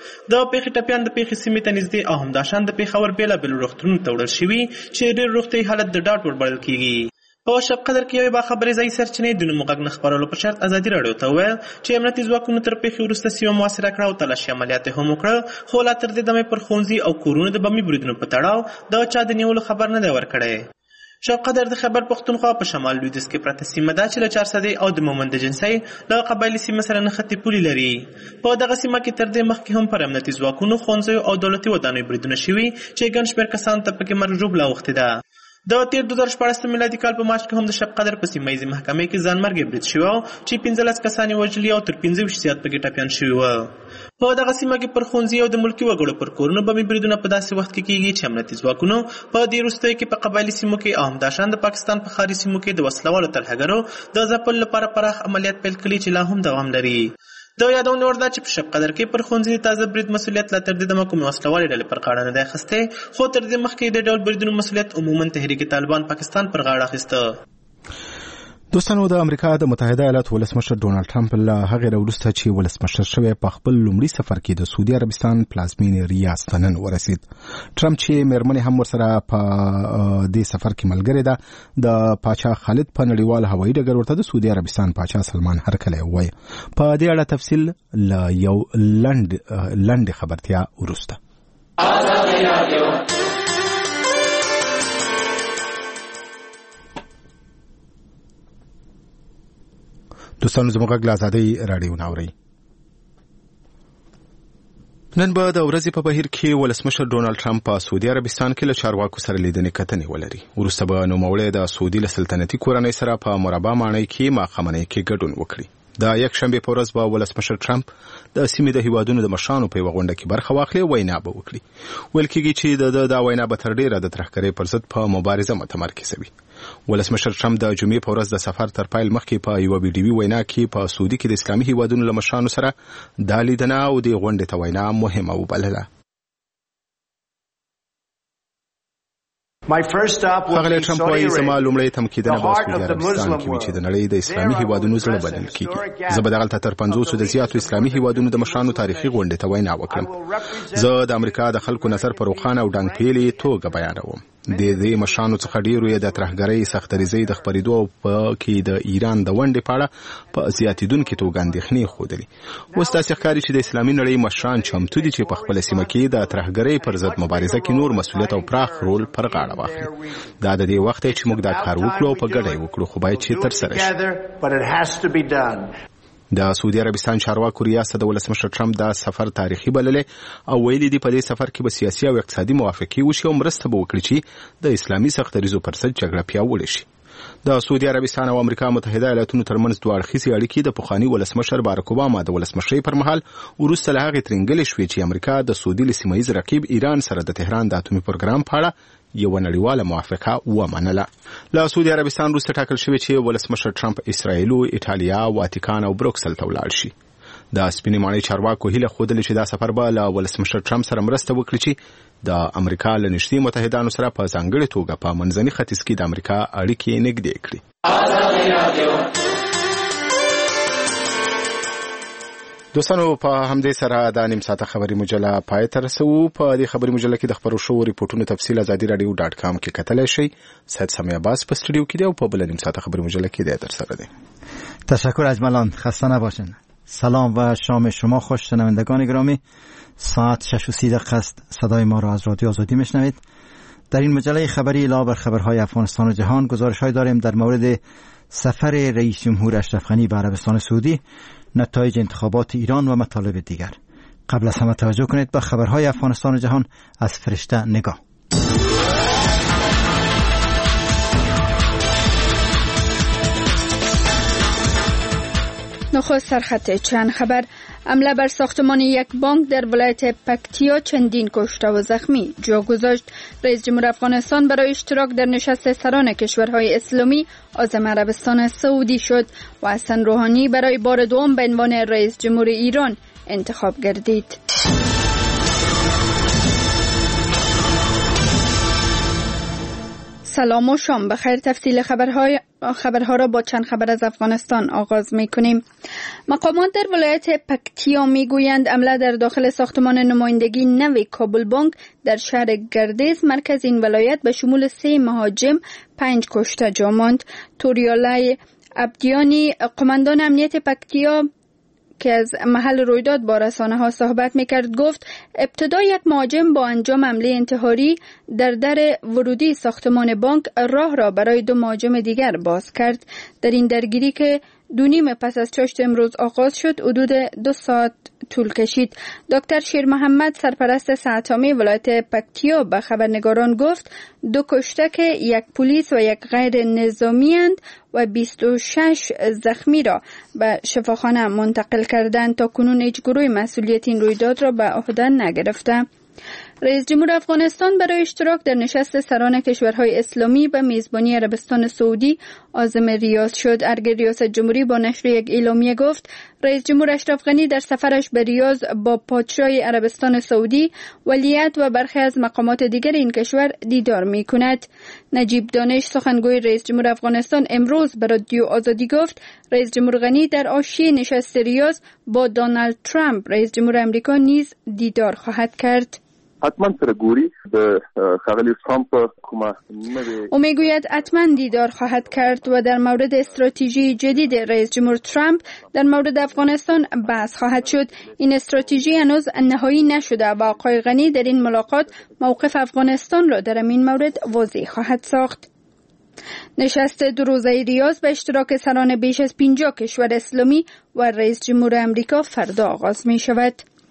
د پیښې ټپیان د پیښې سیمې ته نږدې او همداشان د پېښور بیلابیلو روغتونونو ته وړل شوي چې ډېر روغتیایي حالت د ډاډ وړ بلل کېږي. په شب قدر کې یوې باخبرې ځایي سرچینې د نومو غږ نه خپرولو په شرط ازادي راډیو ته وویل چې امنیتي ځواکونو تر پیښې وروسته سیمه محاصره کړه او تلاشي عملیات یې هم وکړه، خو لا تر دې دمه پر ښوونځي او کورونو د بمي بریدونو په تړاو د چا د نیولو خبر نه دی ورکړی. شب قدر د خیبر پښتونخوا په شمال لویدیځ کې پرته سیمه ده چې له چارسدې او د مومند جنسۍ له قبایلي سیمه سره نښتې پولې لري. په دغه سیمه کې تر دې مخکې هم پر امنیتي ځواکونو ښوونځیو او دولتي ودانیو بریدونه شوي چې ګڼ شمېر کسانو ته پکې مرګ ژوبله اوښتې ده. د تیر دوه زره شپاړس میلادي کال په مارچ کې هم د شب قدر په سیمه ییزې محکمې کې ځانمرګي برید شوی و چې پنځلس کسان یې وژلي او تر پنځه ویشت زیات پکې ټپیان شوي وو. په دغه سیمه کې پر ښوونځي او د ملکي وګړو پر کورونو بمي بریدونه په داسې وخت کې کېږي چې امنیتي ځواکونو په دې وروستیو کې په قبایلي سیمو کې او همداشان د پاکستان په ښاري سیمو کې د وسلوالو ترهګرو د ځپلو لپاره پراخ عملیات پیل کړي چې لا هم دوام لري. د یادونه وړ ده چې په شب قدر کې پر ښوونځي تازه برید مسؤلیت لا تر دې دمه کومې وسلوالې ډلې پر غاړه نه دی اخیستی، خو تر دې مخکې د ډول بریدونو مسؤلیت عموما تحریک طالبان پاکستان پر غاړه اخیسته. دوستانو، د امریکا د متحده ایالاتو ولسمشر ډونالد ټرمپ له هغې راوروسته چې ولسمشر شوی په خپل لومړي سفر کې د سعودي عربستان پلازمینې ریاض ته نن ورسید. ټرمپ چې مېرمنې هم ورسره په دې سفر کې ملګرې ده، د پاچا خالد په نړیوال هوایي ډګر ورته د سعودي عربستان پاچا سلمان هرکلی ووایي. په دې اړه تفصیل له یو لنډ لنډې خبرتیا وروسته. دوستانو، زموږ غږ له ازادۍ راډیو نه اورئ. نن به د ورځې په بهیر کې ولسمشر ډونالد ټرمپ په سعودي عربستان کې له چارواکو سره لیدنې کتنې ولري. وروسته به نوموړی د سعودي له سلطنتي کورنۍ سره په مربع ماڼۍ کې ماښامنۍ کې ګډون وکړي. د یک شنبې په ورځ به ولسمشر ټرمپ د سیمې د هیوادونو د مشرانو په یوه غونډه کې برخه واخلي، وینا به وکړي. ویل کېږي چې د دا وینا به تر ډېره د ترهګرۍ پر ضد په مبارزه متمرکزه وي. ولسمشر ټرمپ د جمعې په ورځ د سفر تر پیل مخکې په یوه ویډیوي وینا کې په سعودي کې د اسلامي هیوادونو له مشرانو سره دا لیدنه او د غونډې ته وینا مهمه وبلله. ښاغلی ټرمپ وایي زما لومړی تمکیدنه به سعودي عربستان کې وي چې د نړۍ د اسلامي هیوادونو زړه بلل کېږي. زه به دغلته تر پنځوسو د زیاتو اسلامي هیوادونو د مشرانو تاریخي غونډې ته وینا وکړم. زه د امریکا د خلکو نظر په روښانه او ډنګ پیلې توګه بیانوم. د دې مشرانو څخه ډېرو یې د ترهګرۍ سختدریزۍ د خپرېدو او په کې د ایران د ونډې په اړه په زیاتېدونکې توګه اندېښنې ښودلې. اوس داسې ښکاري چې د اسلامي نړۍ مشران چمتو دي چې په خپله سیمه کې د ترهګرۍ پر ضد مبارزه کې نور مسؤلیت او پراخ رول پر غاړه واخلي. دا د دې وخت دی چې موږ دا کار وکړو او په ګډه یې وکړو، خو باید چې ترسره شي. د سعودي عربستان چارواکو ریاض ته د ولسمشر ټرمپ دا سفر تاریخي بللی او ویلي دي په دې سفر کې به سیاسي او اقتصادي موافقې وشي او مرسته به وکړي چې د اسلامي سختدریزو پر ضد جګړه پیاوړې شي. د سعودي عربستان او امریکا متحده ایالاتونو ترمنځ دوه اړخیزې اړیکې د پخواني ولسمشر باراک اوباما د ولسمشرۍ پر مهال وروسته له هغې ترینګلې شوې چې امریکا د سعودي له سیمه ییز رقیب ایران سره د تهران د اتومي پروګرام په اړه یوه نړیواله موافقه ومنله. له سعودي عربستان وروسته ټاکل شوې چې ولسمشر ټرمپ اسرائیل، ایټالیا، واتیکان او بروکسل ته ولاړ شي. د سپینې ماڼۍ چارواکو هیله ښودلې چې دا سفر به له ولسمشر ټرمپ سره مرسته وکړي چې د امریکا له نږدې متحدانو سره په ځانګړې توګه په منځني ختیځ کې د امریکا اړیکې نږدې کړي. دوستانو په همدې سره د نیم ساعته خبري مجله پای ته رسوو. په دې خبري مجله کې د خبرو شوو ریپورتونو تفصیل ازادي رادیو ډاټ کام کې کتلی شئ. سید سمیع عباس په استودیو کې دی او په بل نیم ساعته خبري مجله کې دی در سره دی. تشکر اجملان، خسته نباشین. سلام و شام شما خوش شنوندگان گرامی. ساعت شش و سی دقیقه است. صدای ما را از رادیو آزادی میشنوید. در این مجله خبری علاوه بر خبرهای افغانستان و جهان گزارش‌های داریم در مورد سفر رئیس جمهور اشرف غنی به عربستان سعودی، نتایج انتخابات ایران و مطالب دیگر. قبل از همه توجه کنید به خبرهای افغانستان و جهان از فرشته نگاه. نخست سرخط چند خبر. حمله بر ساختمان یک بانک در ولایت پکتیا چندین کشته و زخمی جا گذاشت. رئیس جمهور افغانستان برای اشتراک در نشست سران کشورهای اسلامی عازم عربستان سعودی شد و حسن روحانی برای بار دوم به عنوان رئیس جمهور ایران انتخاب گردید. سلام و شام بخیر. تفصیل خبرهای خبرها را با چند خبر از افغانستان آغاز می‌کنیم. مقامات در ولایت پکتیا می‌گویند حمله در داخل ساختمان نمایندگی نوی کابل بانک در شهر گردیز مرکز این ولایت به شمول سه مهاجم، پنج کشته جا ماند. توریالای عبدیانی، قماندان امنیت پکتیا که از محل رویداد با رسانه ها صحبت میکرد، گفت ابتدا یک مهاجم با انجام حمله انتحاری در در ورودی ساختمان بانک راه را برای دو مهاجم دیگر باز کرد. در این درگیری که دو نیم پس از چاشت امروز آغاز شد حدود دو ساعت طول کشید. دکتر شیر محمد، سرپرست ساعتامه ولایت پکتیا، به خبرنگاران گفت دو کشته که یک پلیس و یک غیر نظامی اند و بیست و شش زخمی را به شفاخانه منتقل کردند. تا کنون هیچ گروه مسئولیت این رویداد را به عهده نگرفته. رئیس جمهور افغانستان برای اشتراک در نشست سران کشورهای اسلامی به میزبانی عربستان سعودی عازم ریاض شد. ارگ ریاست جمهوری با نشر یک اعلامیه گفت رئیس جمهور اشرف غنی در سفرش به ریاض با پادشاه عربستان سعودی، ولیعهد و برخی از مقامات دیگر این کشور دیدار می کند. نجیب دانش، سخنگوی رئیس جمهور افغانستان، امروز به رادیو آزادی گفت رئیس جمهور غنی در حاشیه نشست ریاض با دونالد ترامپ رئیس جمهور آمریکا نیز دیدار خواهد کرد. حتما سره ګوري د ښاغلي ترامپ کومه او میگوید حتما دیدار خواهد کرد و در مورد استراتژی جدید رئیس جمهور ترامپ در مورد افغانستان بحث خواهد شد. این استراتژی هنوز نهایی نشده و آقای غنی در این ملاقات موقف افغانستان را در این مورد واضح خواهد ساخت. نشست دو روزه ریاض به اشتراک سران بیش از پنجاه کشور اسلامی و رئیس جمهور آمریکا فردا آغاز می شود.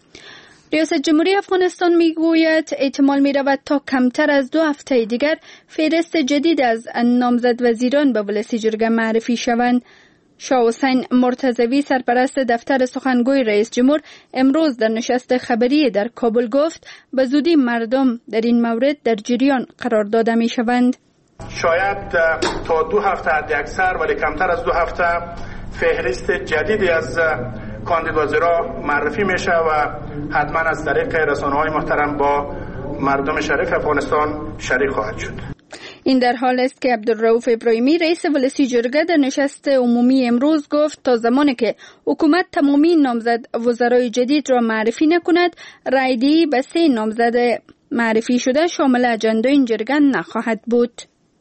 ریاست جمهوری افغانستان میگوید احتمال می رود تا کمتر از دو هفته دیگر فهرست جدید از نامزد وزیران به ولسی جرگه معرفی شوند. شاه حسین مرتضوی، سرپرست دفتر سخنگوی رئیس جمهور، امروز در نشست خبری در کابل گفت به زودی مردم در این مورد در جریان قرار داده می شوند. شاید تا دو هفته حد اکثر ولی کمتر از دو هفته فهرست جدیدی از کاندید وزرا معرفی میشه و حتما از طریق رسانه‌های محترم با مردم شریف افغانستان شریک خواهد شد. این در حال است که عبدالرؤوف ابراهیمی، رئیس ولسی جرگه، در نشست عمومی امروز گفت تا زمانی که حکومت تمامی نامزد وزرای جدید را معرفی نکند، رایدهی به سه نامزد معرفی شده شامل اجنده این جرگه نخواهد بود.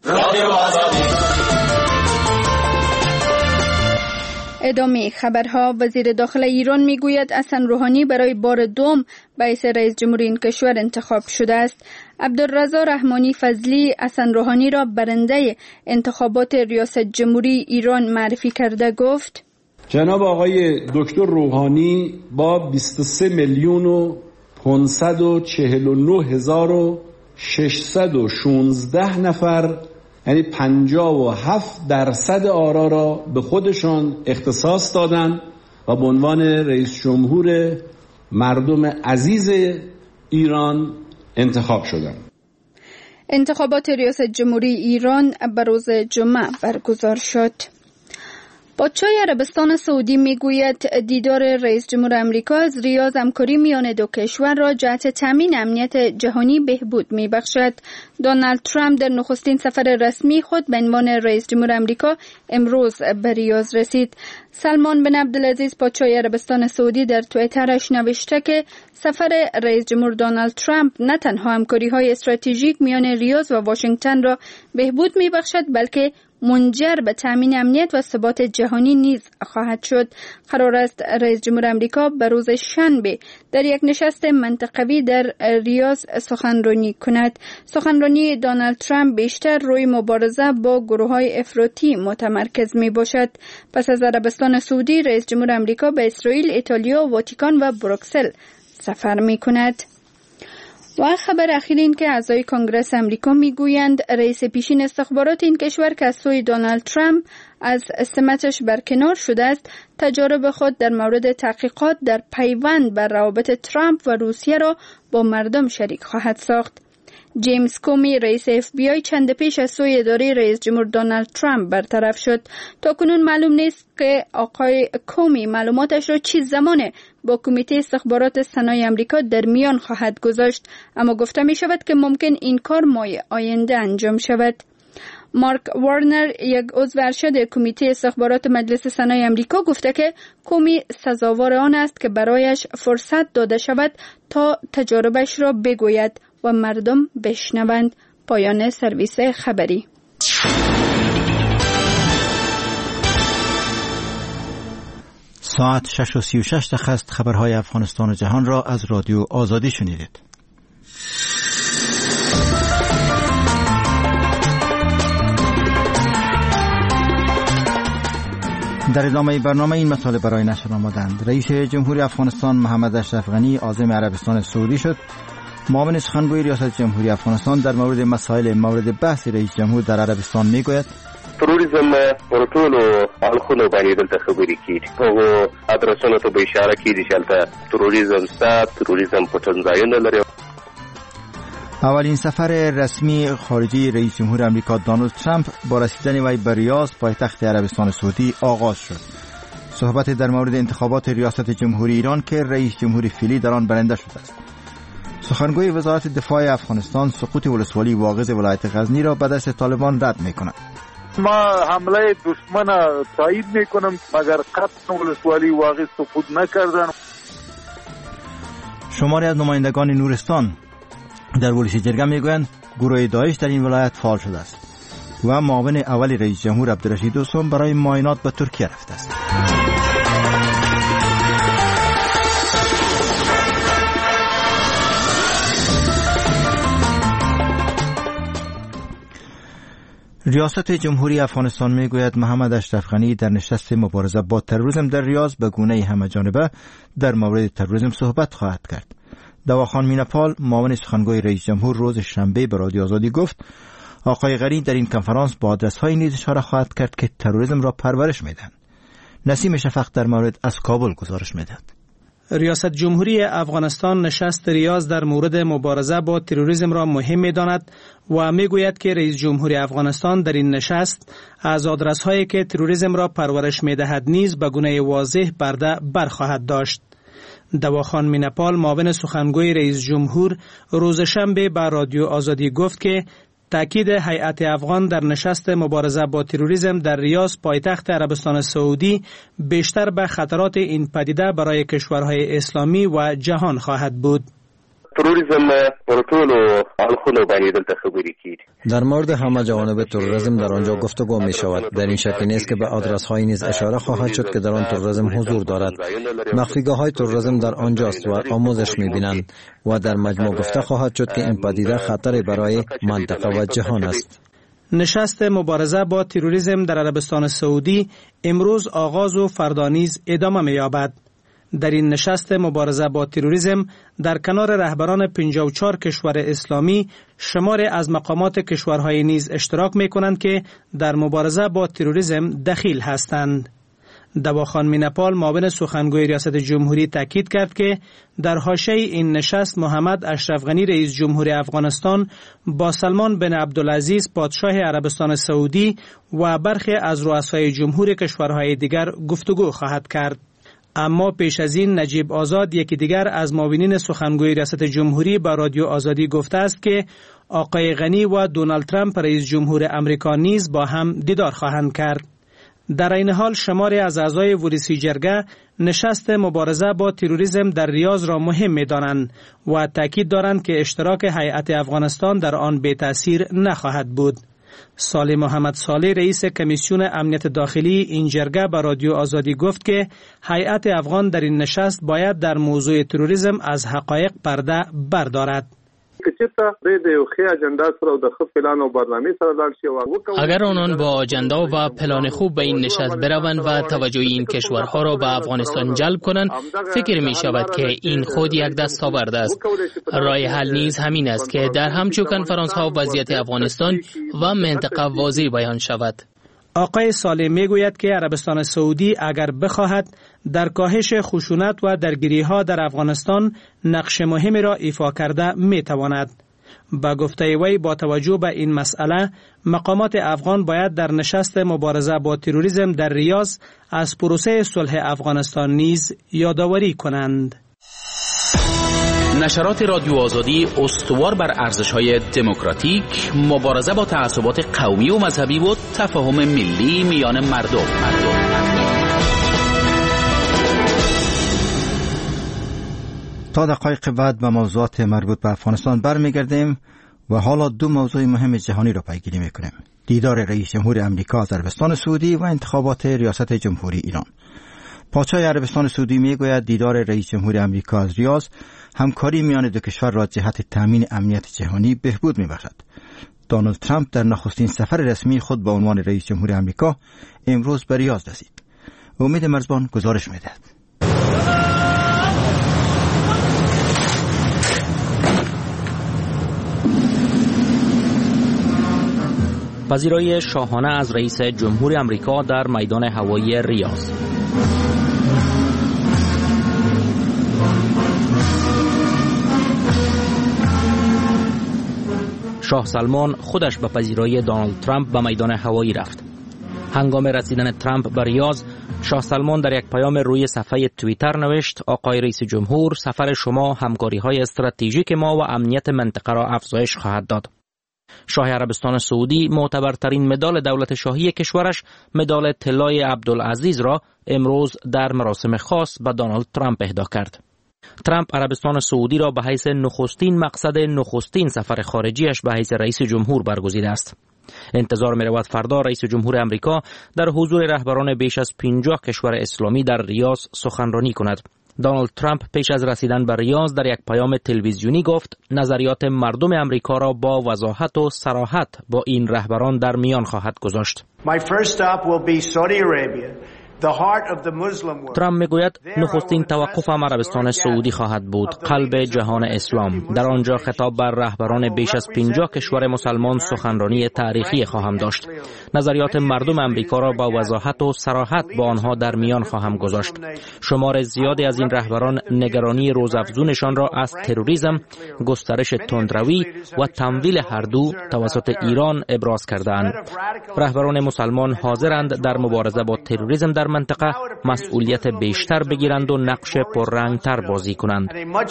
ادامه خبرها. وزیر داخل ایران میگوید حسن روحانی برای بار دوم باعث رئیس جمهور این کشور انتخاب شده است. عبدالرضا رحمانی فضلی حسن روحانی را برنده انتخابات ریاست جمهوری ایران معرفی کرده گفت جناب آقای دکتر روحانی با بیست و سه میلیون و پانصد و چهل و نه هزار و ششصد و شانزده نفر یعنی پنجاه و هفت درصد آرا را به خودشان اختصاص دادند و به عنوان رئیس جمهور مردم عزیز ایران انتخاب شدند. انتخابات ریاست جمهوری ایران به روز جمعه برگزار شد. پادشاه عربستان سعودی میگوید دیدار رئیس جمهور آمریکا از ریاض همکاری میان دو کشور را جهت تامین امنیت جهانی بهبود میبخشد. دونالد ترامپ در نخستین سفر رسمی خود به عنوان رئیس جمهور آمریکا امروز به ریاض رسید. سلمان بن عبدالعزیز پادشاه عربستان سعودی در توییترش نوشته که سفر رئیس جمهور دونالد ترامپ نه تنها همکاری‌های استراتژیک میان ریاض و واشنگتن را بهبود میبخشد بلکه منجر به تامین امنیت و ثبات جهانی نیز خواهد شد. قرار است رئیس جمهور آمریکا به روز شنبه در یک نشست منطقوی در ریاض سخنرانی کند. سخنرانی دونالد ترامپ بیشتر روی مبارزه با گروه‌های افراطی متمرکز می باشد. پس از عربستان سعودی رئیس جمهور آمریکا به اسرائیل، ایتالیا، واتیکان و بروکسل سفر می کند. و خبر اخیر این که اعضای کنگره امریکا میگویند رئیس پیشین استخبارات این کشور که از سوی دونالد ترامپ از سمتش برکنار شده است، تجارب خود در مورد تحقیقات در پیوند بر روابط ترامپ و روسیه را با مردم شریک خواهد ساخت. جیمز کومی رئیس اف بی آی چند پیش از سوی اداره رئیس جمهور دونالد ترامپ برطرف شد. تا کنون معلوم نیست که آقای کومی معلوماتش را چه زمان با کمیته استخبارات سنای آمریکا در میان خواهد گذاشت، اما گفته می شود که ممکن این کار ماه آینده انجام شود. مارک وارنر، یک عضو ارشد کمیته استخبارات مجلس سنای آمریکا، گفته که کومی سزاوار آن است که برایش فرصت داده شود تا تجاربش را بگوید و مردم بشنوند. پایان سرویس خبری. ساعت شش و سی و شش دقیقه است. خبرهای افغانستان و جهان را از رادیو آزادی شنیدید. در ادامه برنامه این مطالب برای نشر آمدند. رئیس جمهوری افغانستان محمد اشرف غنی عازم عربستان سعودی شد. معاون سخنگوی ریاست جمهوری افغانستان در مورد مسائل مورد بحث رئیس جمهور در عربستان میگوید تروریزم پر ټولو اړخونو باندې دلته خبرې کیږي. هغه ادرسونو ته به اشاره کیږي چې دلته تروریزم سات تروریزم پټنځایونه لري. اولین سفر رسمی خارجی رئیس جمهور آمریکا دونالد ترامپ با رسیدن وی به ریاض پایتخت عربستان سعودی آغاز شد. صحبت در مورد انتخابات ریاست جمهوری ایران که رئیس جمهور فعلی در آن برنده شده است. سخنگوی وزارت دفاع افغانستان سقوط ولسوالی واغظ ولایت غزنی را به دست طالبان رد می‌کند. ما حمله دشمن تایید میکنم مگر قطع ولسوالی واغظ سقوط نکردن. شماری از نمایندگان نورستان در ولسی جرگه میگویند گروه داعش در این ولایت فعال شده است و معاون اول رئیس جمهور عبدالرشید دوستم برای معاینات به ترکیه رفته است. ریاست جمهوری افغانستان میگوید محمد اشرف غنی در نشست مبارزه با تروریسم در ریاض به گونه همه‌جانبه در مورد تروریسم صحبت خواهد کرد. دواخان مینپال معاون سخنگوی رئیس جمهور روز شنبه به رادیو آزادی گفت آقای غنی در این کنفرانس با آدرس‌های نیز اشاره خواهد کرد که تروریسم را پرورش میدهند. نسیم شفق در مورد از کابل گزارش میدهد. ریاست جمهوری افغانستان نشست ریاض در مورد مبارزه با تروریسم را مهم می‌داند و میگوید که رئیس جمهوری افغانستان در این نشست از آدرس‌هایی که تروریسم را پرورش می‌دهد نیز به گونه واضح برده برخواهد داشت. دواخان مینپال معاون سخنگوی رئیس جمهور روز شنبه به رادیو آزادی گفت که تأکید هیئت افغان در نشست مبارزه با تروریسم در ریاض پایتخت عربستان سعودی بیشتر به خطرات این پدیده برای کشورهای اسلامی و جهان خواهد بود. تروریزم پر ټولو اړخونو باندې دلته خبرې کیږي. در مورد همه جوانب تروریسم در آنجا گفتگو می شود. در این شک نیست که به آدرس های نیز اشاره خواهد شد که در آن تروریسم حضور دارد. مخفیگاه های تروریسم در آنجاست و آموزش می بینند و در مجموع گفته خواهد شد که این پدیده خطری برای منطقه و جهان است. نشست مبارزه با تروریسم در عربستان سعودی امروز آغاز و فردا نیز ادامه می یابد. در این نشست مبارزه با تروریسم در کنار رهبران پنجاه و چهار کشور اسلامی شمار از مقامات کشورهای نیز اشتراک می کنند که در مبارزه با تروریسم دخیل هستند. دواخان مینپال معاون سخنگوی ریاست جمهوری تاکید کرد که در حاشیه این نشست محمد اشرف غنی رئیس جمهور افغانستان با سلمان بن عبدالعزیز پادشاه عربستان سعودی و برخی از رؤسای جمهور کشورهای دیگر گفتگو خواهد کرد. اما پیش از این نجیب آزاد یکی دیگر از معاونین سخنگوی ریاست جمهوری به رادیو آزادی گفته است که آقای غنی و دونالد ترامپ رئیس جمهور امریکا نیز با هم دیدار خواهند کرد. در این حال شماری از اعضای ورودی جرگه نشست مبارزه با تروریسم در ریاض را مهم می دانند و تاکید دارند که اشتراک هیئت افغانستان در آن بی تأثیر نخواهد بود. صالح محمد صالح رئیس کمیسیون امنیت داخلی این جرگه به رادیو آزادی گفت که هیئت افغان در این نشست باید در موضوع تروریسم از حقایق پرده بردارد. اگر آنان با اجندا و پلان خوب به این نشست بروند و توجه این کشورها را به افغانستان جلب کنند، فکر می شود که این خود یک دستاورد است. راه حل نیز همین است که در همچون کنفرانس ها وضعیت افغانستان و منطقه واضح بیان شود. آقای صالح می گوید که عربستان سعودی اگر بخواهد در کاهش خشونت و درگیری ها در افغانستان نقش مهمی را ایفا کرده می تواند. با گفته وی با توجه به این مسئله مقامات افغان باید در نشست مبارزه با تروریسم در ریاض از پروسه صلح افغانستان نیز یادآوری کنند. نشرات رادیو آزادی استوار بر ارزش‌های دموکراتیک، مبارزه با تعصبات قومی و مذهبی و تفاهم ملی میان مردم. تا دقایق بعد به موضوعات مربوط به افغانستان برمیگردیم و حالا دو موضوع مهم جهانی را پیگیری میکنیم: دیدار رئیس جمهور امریکا از عربستان سعودی و انتخابات ریاست جمهوری ایران. پادشاه عربستان سعودی میگوید دیدار رئیس جمهور امریکا از ریاض همکاری میان دو کشور را جهت تامین امنیت جهانی بهبود میبخشد. دونالد ترامپ در نخستین سفر رسمی خود به عنوان رئیس جمهور امریکا امروز به ریاض رسید. امید مرزبان گزارش میدهد. پذیرایی شاهانه از رئیس جمهور امریکا در میدان هوایی ریاض. شاه سلمان خودش به پذیرایی دونالد ترامپ به میدان هوایی رفت. هنگام رسیدن ترامپ به ریاض، شاه سلمان در یک پیام روی صفحه توییتر نوشت: آقای رئیس جمهور، سفر شما همکاری‌های استراتژیک ما و امنیت منطقه را افزایش خواهد داد. شاه عربستان سعودی معتبرترین مدال دولت شاهی کشورش، مدال طلای عبدالعزیز را امروز در مراسم خاص به دونالد ترامپ اهدا کرد. ترامپ عربستان سعودی را به حیث نخستین مقصد نخستین سفر خارجیش به حیث رئیس جمهور برگزیده است. انتظار می رود فردا رئیس جمهور امریکا در حضور رهبران بیش از پنجاه کشور اسلامی در ریاض سخنرانی کند. دونالد ترامپ پیش از رسیدن به ریاض در یک پیام تلویزیونی گفت نظریات مردم امریکا را با وضاحت و صراحت با این رهبران در میان خواهد گذاشت. My first stop will be Saudi Arabia. ترامپ میگوید نخستین توقفم عربستان سعودی خواهد بود، قلب جهان اسلام. در آنجا خطاب بر رهبران بیش از پنجاه کشور مسلمان سخنرانی تاریخی خواهم داشت. نظریات مردم امریکا را با وضاحت و صراحت با آنها در میان خواهم گذاشت. شمار زیادی از این رهبران نگرانی روزافزونشان را از تروریسم، گسترش تندروی و تمویل هر دو توسط ایران ابراز کردند. رهبران مسلمان حاضرند در مبارزه با تروریسم در منطقه مسئولیت بیشتر بگیرند و نقش پررنگتر بازی کنند.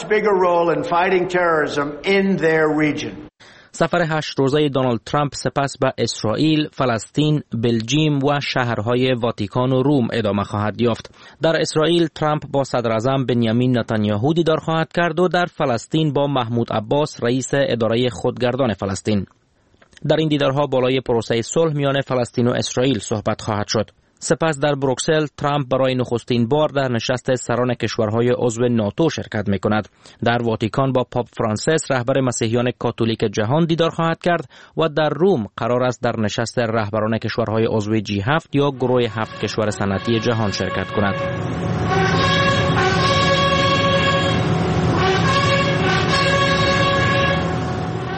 سفر هشت روزه دونالد ترامپ سپس به اسرائیل، فلسطین، بلژیم و شهرهای واتیکان و روم ادامه خواهد یافت. در اسرائیل ترامپ با صدر اعظم بنیامین نتانیاهو دیدار خواهد کرد و در فلسطین با محمود عباس رئیس اداره خودگردان فلسطین. در این دیدارها بالای پروسه صلح میان فلسطین و اسرائیل صحبت خواهد شد. سپس در بروکسل ترامپ برای نخستین بار در نشست سران کشورهای عضو ناتو شرکت می کند. در واتیکان با پاپ فرانسیس رهبر مسیحیان کاتولیک جهان دیدار خواهد کرد و در روم قرار است در نشست رهبران کشورهای عضو جی هفت یا گروه هفت کشور صنعتی جهان شرکت کند.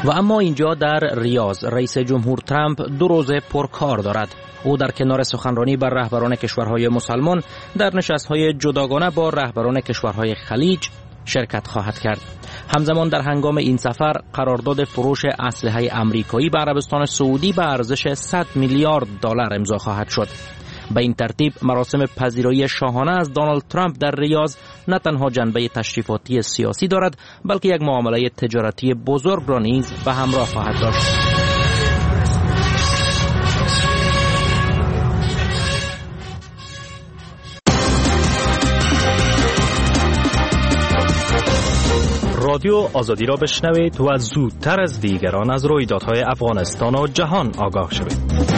و اما اینجا در ریاض رئیس جمهور ترامپ دو روز پرکار دارد. او در کنار سخنرانی بر رهبران کشورهای مسلمان در نشست‌های جداگانه با رهبران کشورهای خلیج شرکت خواهد کرد. همزمان در هنگام این سفر قرارداد فروش اسلحه آمریکایی به عربستان سعودی به ارزش صد میلیارد دلار امضا خواهد شد. به این ترتیب مراسم پذیرایی شاهانه از دونالد ترامپ در ریاض نه تنها جنبه تشریفاتی سیاسی دارد، بلکه یک معامله تجارتی بزرگ را نیز به همراه خواهد داشت. رادیو آزادی را بشنوید و زودتر از دیگران از رویدادهای افغانستان و جهان آگاه شوید.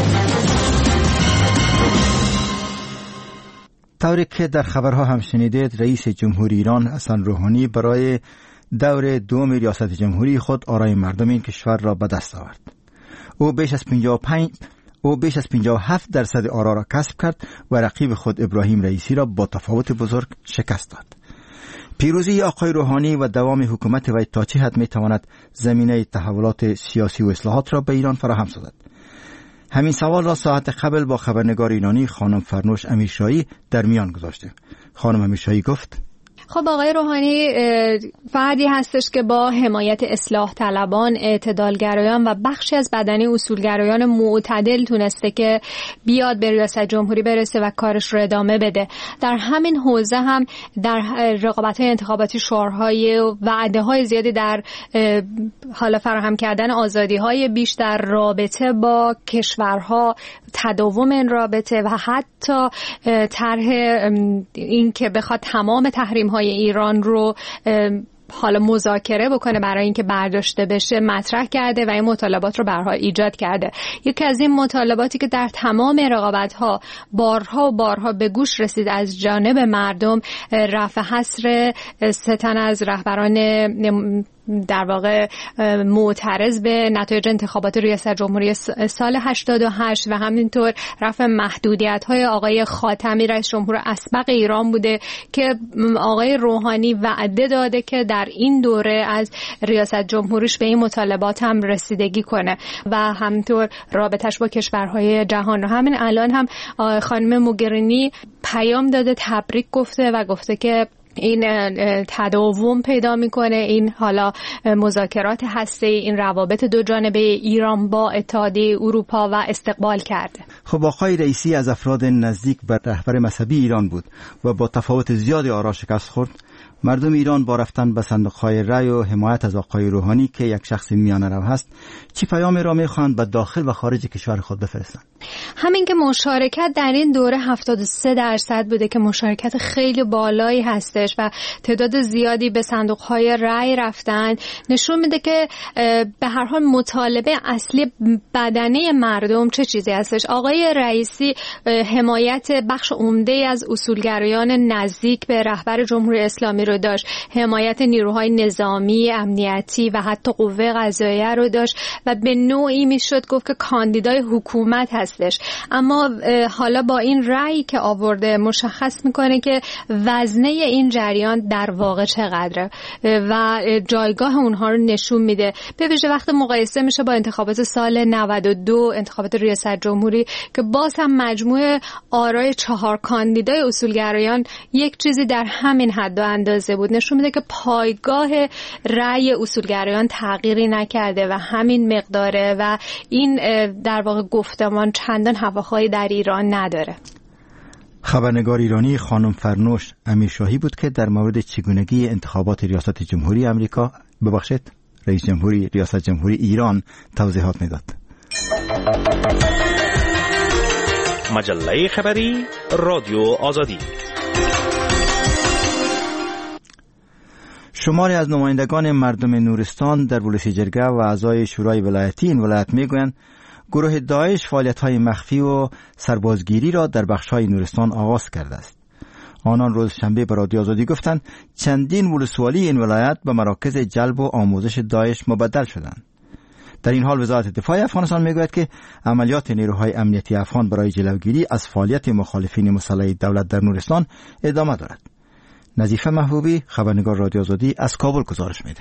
طوری که در خبرها هم شنیدید، رئیس جمهوری ایران حسن روحانی برای دور دوم ریاست جمهوری خود آرای مردم این کشور را به دست آورد. او بیش از پنجاه و پنج او بیش از پنجاه و هفت درصد آرا را کسب کرد و رقیب خود ابراهیم رئیسی را با تفاوت بزرگ شکست داد. پیروزی آقای روحانی و دوام حکومت وی تا چه حد میتواند زمینه تحولات سیاسی و اصلاحات را به ایران فراهم سازد؟ همین سوال را ساعت قبل با خبرنگار ایرانی خانم فرنوش امیرشاهی در میان گذاشته. خانم امیرشاهی گفت: خب آقای روحانی فردی هستش که با حمایت اصلاح طلبان، اعتدالگرایان و بخشی از بدنه اصولگرایان معتدل تونسته که بیاد به ریاست جمهوری برسه و کارش رو ادامه بده. در همین حوزه هم در رقابت‌های انتخاباتی شعارهای وعده‌های زیادی در حالا فراهم کردن آزادی‌های بیشتر، رابطه با کشورها، تداوم این رابطه و حتی طرح این که بخواد تمام تحریم‌های ایران رو حالا مذاکره بکنه برای اینکه برداشته بشه مطرح کرده و این مطالبات رو به هر حال ایجاد کرده. یکی از این مطالباتی که در تمام رقابت‌ها بارها و بارها به گوش رسید از جانب مردم، رفع حصر سه تن از رهبران در واقع معترض به نتایج انتخابات ریاست جمهوری سال هشتاد و هشت و همینطور رفع محدودیت‌های آقای خاتمی رئیس جمهور اسبق ایران بوده که آقای روحانی وعده داده که در این دوره از ریاست جمهوریش به این مطالبات هم رسیدگی کنه و همینطور رابطش با کشورهای جهان رو. همین الان هم خانم موگرینی پیام داده، تبریک گفته و گفته که این تداوم پیدا میکنه، این حالا مذاکرات هسته، این روابط دو جانبه ایران با اتحادیه اروپا و استقبال کرده. خب آقای رئیسی از افراد نزدیک به رهبر مذهبی ایران بود و با تفاوت زیادی آرا شکست خورد. مردم ایران با رفتن به صندوق‌های رای و حمایت از آقای روحانی که یک شخص میانه‌رو هست، چی پیامی را می‌خواهند به داخل و خارج کشور خود بفرستند؟ همین که مشارکت در این دوره هفتاد و سه درصد بوده که مشارکت خیلی بالایی هستش و تعداد زیادی به صندوق‌های رای رفتن، نشون میده که به هر حال مطالبه اصلی بدنه مردم چه چیزی هستش. آقای رئیسی حمایت بخش عمده از اصولگرایان نزدیک به رهبر جمهوری اسلامی رو داشت، حمایت نیروهای نظامی، امنیتی و حتی قوه قضاییه رو داشت و به نوعی میشد گفت که کاندیدای حکومت هستش. اما حالا با این رأی که آورده مشخص میکنه که وزنه این جریان در واقع چقدره و جایگاه اونها رو نشون میده، به ویژه وقت مقایسه میشه با انتخابات سال نود و دو، انتخابات ریاست جمهوری که باز هم مجموع آرای چهار کاندیدای اصولگرایان یک چیزی در همین حد و اندازه بود. نشون میده که پایگاه رأی اصولگرایان تغییری نکرده و همین مقداره و این در واقع گفتمان چندان هواخواهی در ایران نداره. خبرنگار ایرانی خانم فرنوش امیرشاهی بود که در مورد چگونگی انتخابات ریاست جمهوری آمریکا ببخشید رئیس جمهوری ریاست جمهوری ایران توضیحات میداد. مجله خبری رادیو آزادی. شماری از نمایندگان مردم نورستان در بلوچستان و اعضای شورای ولایتی این ولایت میگویند گروه داعش فعالیت‌های مخفی و سربازگیری را در بخش‌های نورستان آغاز کرده است. آنان روز شنبه به رادیو آزادی گفتند چندین ولسوالی این ولایت به مراکز جلب و آموزش داعش مبدل شدند. در این حال وزارت دفاع افغانستان میگوید که عملیات نیروهای امنیتی افغان برای جلوگیری از فعالیت مخالفین مسلح دولت در نورستان ادامه دارد. نظیفه محبوبی خبرنگار رادیو آزادی از کابل گزارش می‌دهد.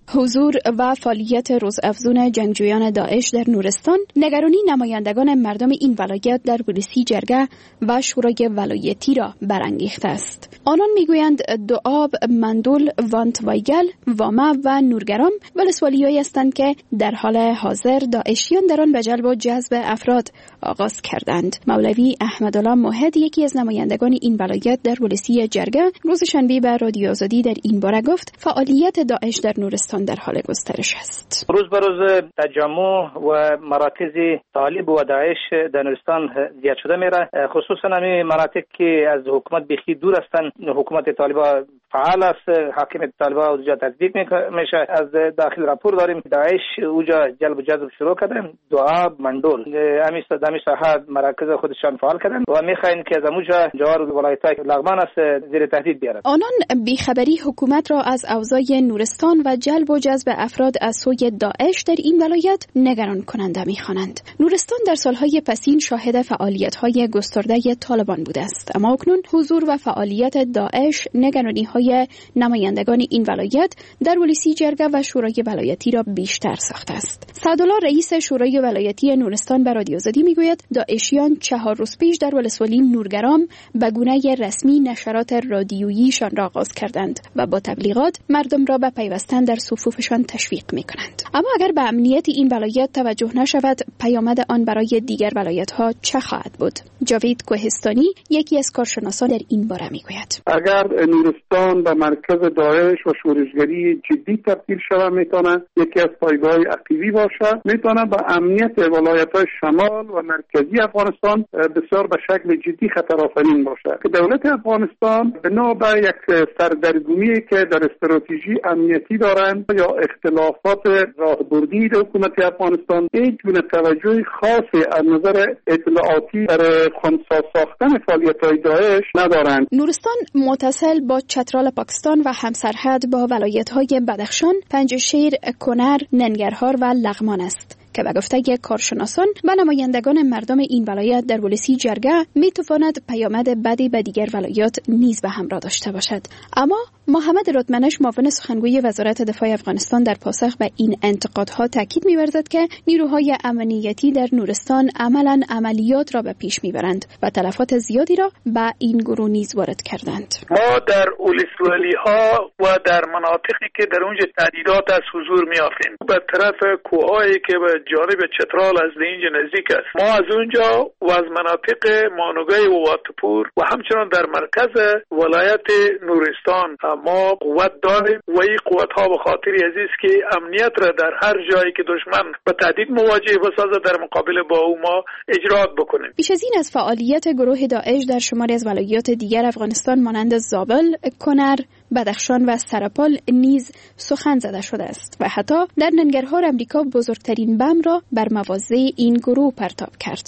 حضور و فعالیت روزافزون جنگجویان داعش در نورستان نگرانی نمایندگان مردم این ولایت در ولسی جرگه و شورای ولایتی را برانگیخته است. آنان میگویند دوآب، مندول، وانتوایگل، وامه و نورگرام ولسوالی‌هایی هستند که در حال حاضر داعشیان در آن به جلب و جذب افراد آغاز کردند. مولوی احمدالله موحد، یکی از نمایندگان این ولایت در ولسی جرگه، روز شنبه به رادیو آزادی در این باره گفت فعالیت داعش در نورستان در حال گسترش است. روز به روز تجمع و مراکز طالب و داعش در نورستان زیاد شده میره، خصوصا همین مناطق که از حکومت بخی دور هستند. حکومت طالبا فعال است، حاکمیت طالبا اونجا تطبیق میشه. از داخل راپور داریم داعش اونجا جلب و جذب شروع کردن. دوآب، مندول همین صدامی ساحه مراکز خودشان فعال کردن و میخواین که از اونجا جوار ولایت‌های لغمان است زیر تهدید بیارن. آنان بیخبری حکومت را از اوضاع نورستان و جلب و جذب افراد از سوی داعش در این ولایت نگران کننده می‌خوانند. نورستان در سالهای پسین شاهد فعالیت‌های گسترده طالبان بوده است، اما اکنون حضور و فعالیت داعش نگرانی‌های نمایندگان این ولایت در ولسی جرگه و شورای ولایتی را بیشتر ساخته است. سعدالله رئیس شورای ولایتی نورستان به رادیو آزادی میگوید داعشیان چهار روز پیش در ولسوالی نورگرام به گونه رسمی نشرات رادیوییشان را آغاز کردند و با تبلیغات مردم را به پیوستن در صفوفشان تشویق می‌کنند. اما اگر به امنیت این ولایت توجه نشود، پیامد آن برای دیگر ولایت‌ها چه خواهد بود؟ جاوید کوهستانی، یکی از کارشناسان در این باره میگوید اگر نورستان به مرکز داعش و شورشگری جدی تبدیل شود، میتونه یکی از پایگاه‌های عقیدی باشه، میتونه به امنیت ولایت‌های شمال و مرکزی افغانستان بسیار به شکل جدی خطرآفرین باشه که دولت افغانستان بنا به یک سردرگمی که در استراتژی امنیتی دارند یا اختلافات راهبردی حکومت افغانستان هیچ گونه توجه خاصی از نظر اطلاعاتی برای خنثی ساختن فعالیت‌های داعش ندارند. نورستان متصل با چترال پاکستان و همسرحد با ولایت‌های بدخشان، پنجشیر، کنر، ننگرهار و لغمان است که به گفته کارشناسان به نمایندگان مردم این ولایت در ولسی جرگه میتواند پیامد بدی به دیگر ولایات نیز به همراه داشته باشد. اما محمد رتمنش، معاون سخنگوی وزارت دفاع افغانستان، در پاسخ به این انتقادها تاکید می‌ورزد که نیروهای امنیتی در نورستان عملاً عملیات را به پیش میبرند و تلفات زیادی را به این گروه نیز وارد کردند. ما در ولسوالی‌ها و در مناطقی که در اونجا تهدیدات از حضور می‌یابیم، به طرف کوه‌هایی که به جانب چترال از اینجا نزدیک است، ما از اونجا و از مناطق مانوگای و واتپور و همچنان در مرکز ولایت نورستان ما قوت داریم و این قوت ها به خاطر عزیز که امنیت را در هر جایی که دشمن به تهدید مواجه بسازه در مقابل با او ما اجرات بکنیم. بیش از این از فعالیت گروه داعش در شماری از ولایات دیگر افغانستان مانند زابل، کنر، بدخشان و سرپال نیز سخن زده شده است و حتی در ننگرهار امریکا بزرگترین بم را بر مواضع این گروه پرتاب کرد.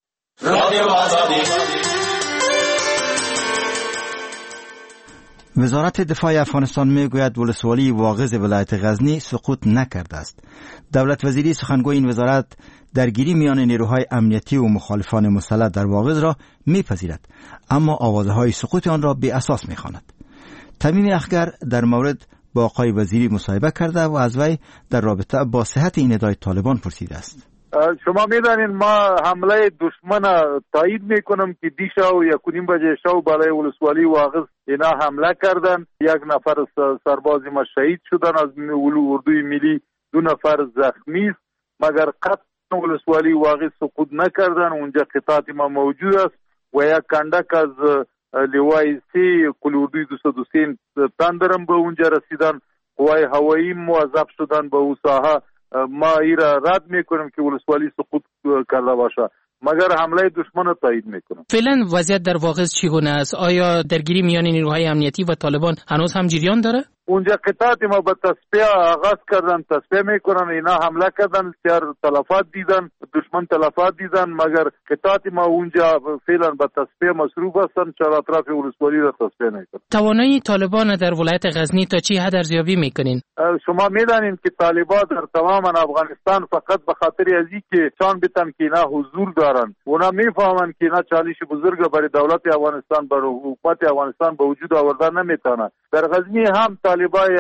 وزارت دفاع افغانستان میگوید ولسوالی واغظ ولایت غزنی سقوط نکرده است. دولت وزیری سخنگوی این وزارت درگیری میان نیروهای امنیتی و مخالفان مسلح در واغظ را میپذیرد، اما آوازهای سقوط آن را بی اساس میخواند. تمیم اخگر در مورد با آقای وزیری مصاحبه کرده و از وی در رابطه با صحت این ادعای طالبان پرسیده است. شما میدانید ما حمله دشمن تایید میکنم که دیشب و یک و نیم بجه شب بالای ولسوالی واغظ اینا حمله کردن. یک نفر سرباز ما شهید شدن از اردوی ملی، دو نفر زخمی است، مگر قطعا ولسوالی واغظ سقوط نکردن. اونجا قطعات ما موجود است و یک کندک از لوای سی کل اردوی دویست و بیست تندرم به اونجا رسیدن. قوای هوایی موظف شدن به اون ساحه. ما ای را رد میکنیم که ولسوالی سقوط کرده باشه، مگر حمله دشمن تایید میکنم. فعلا وضعیت در واغظ چگونه است؟ آیا درگیری میان نیروهای امنیتی و طالبان هنوز هم جریان داره؟ اونجا قطعات ما به تصفیه آغاز کردن، تصفیه میکنن. اینا حمله کردن، چهار تلفات دیدن، دشمن تلفات دیدن، مگر قطعات ما اونجا فعلا به تصفیه مصروف هستن، چهار اطراف ولسوالی را تصفیه میکنن. توانایی طالبان در ولایت غزنی تا چی حد ارزیابی میکنین؟ شما میدانید که طالبان در تمام افغانستان فقط به خاطر ازی که چان بیتن که اینا حضور دارن، اونا میفهمن که اینا چالش بزرگ برای دولت افغانستان، برای حکومت افغانستان به وجود آوردن نمیتونه. در غزنی هم طالبان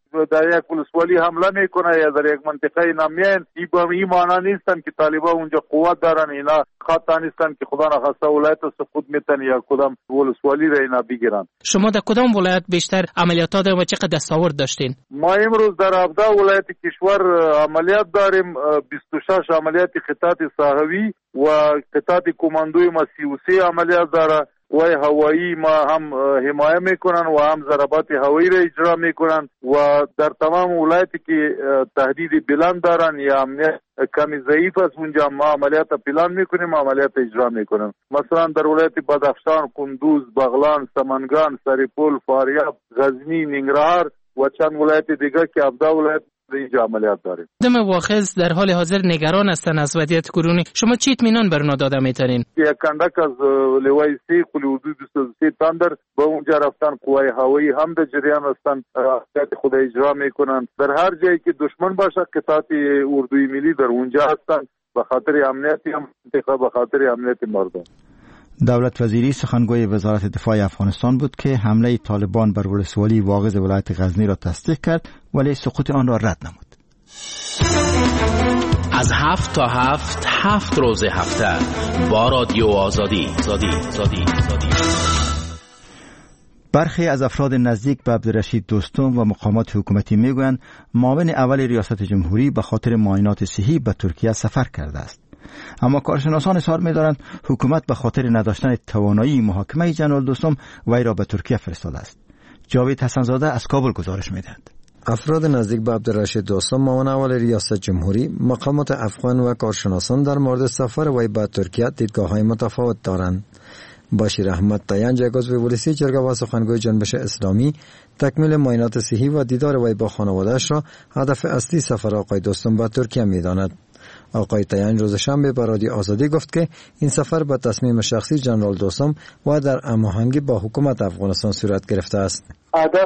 در یک ولسوالی حمله میکنه یا در یک منطقه نمیان، این با این معنی نیستن که طالبان اونجا قوت دارن، اینا خطا نیستن که خدا نخواسته ولایت سقوط میتن یا کدام ولسوالی را اینا بگیرن. شما در کدام ولایت بیشتر عملیاتات و چقدر دستاورد داشتین؟ ما امروز در هفده ولایت کشور عملیات داریم، بیست و شش عملیات خطاط ساحوی و خطاط کماندوی ما سی و سه عملیات داره و هوایی ما هم حمایه میکنن و هم ضربات هوایی را اجرا میکنن و در تمام ولایتی که تهدید بلند دارن یا امنیت کمی ضعیف است اونجا ما عملیات پلان میکنیم، عملیات اجرا میکنیم. مثلا در ولایت بدخشان، کندوز، بغلان، سمنگان، سریپول، فاریاب، غزنی، ننگرهار و چند ولایت دیگر که هفده ولایت اینجا عملیات داریم. مردم واخز در حال حاضر نگران هستند از وضعیت کنونی. شما چی اطمینان بر اونا داده میتونین؟ یک کندک از لوای سی قلی حدود بیست و سه تندر به اونجا رفتن، قوای هوایی هم در جریان هستن، عملیات خود اجرا میکنن. در هر جایی که دشمن باشه قطعات اردوی ملی در اونجا هستن به خاطر امنیت منطقه، به خاطر امنیت مردم. دولت وزیری سخنگوی وزارت دفاع افغانستان بود که حمله طالبان بر ولسوالی واغظ ولایت غزنی را تصدیق کرد ولی سقوط آن را رد نمود. از هفت تا هفت هفت روز هفته با رادیو آزادی. آزادی. آزادی. آزادی. برخی از افراد نزدیک به عبدالرشید دوستم و مقامات حکومتی میگویند معاون اول ریاست جمهوری به خاطر معاینات صحی به ترکیه سفر کرده است. اما کارشناسان اظهار می‌دارند حکومت به خاطر نداشتن توانایی محاکمه جنرال دوستم وی را به ترکیه فرستاده است. جاوید حسن‌زاده از کابل گزارش می‌دهد. افراد نزدیک به عبدالرشید دوستم معاون اول ریاست جمهوری، مقامات افغان و کارشناسان در مورد سفر وی به ترکیه دیدگاه‌های متفاوت دارند. بشیر احمد تیانج، عضو ولسی جرگه و سخنگوی جنبش اسلامی، تکمیل معاینات صحی و دیدار وی با خانواده‌اش را هدف اصلی سفر آقای دوستم به ترکیه می‌داند. آقای تیانج روز شنبه به رادیو آزادی گفت که این سفر به تصمیم شخصی جنرال دوستم و در هماهنگی با حکومت افغانستان صورت گرفته است. هدف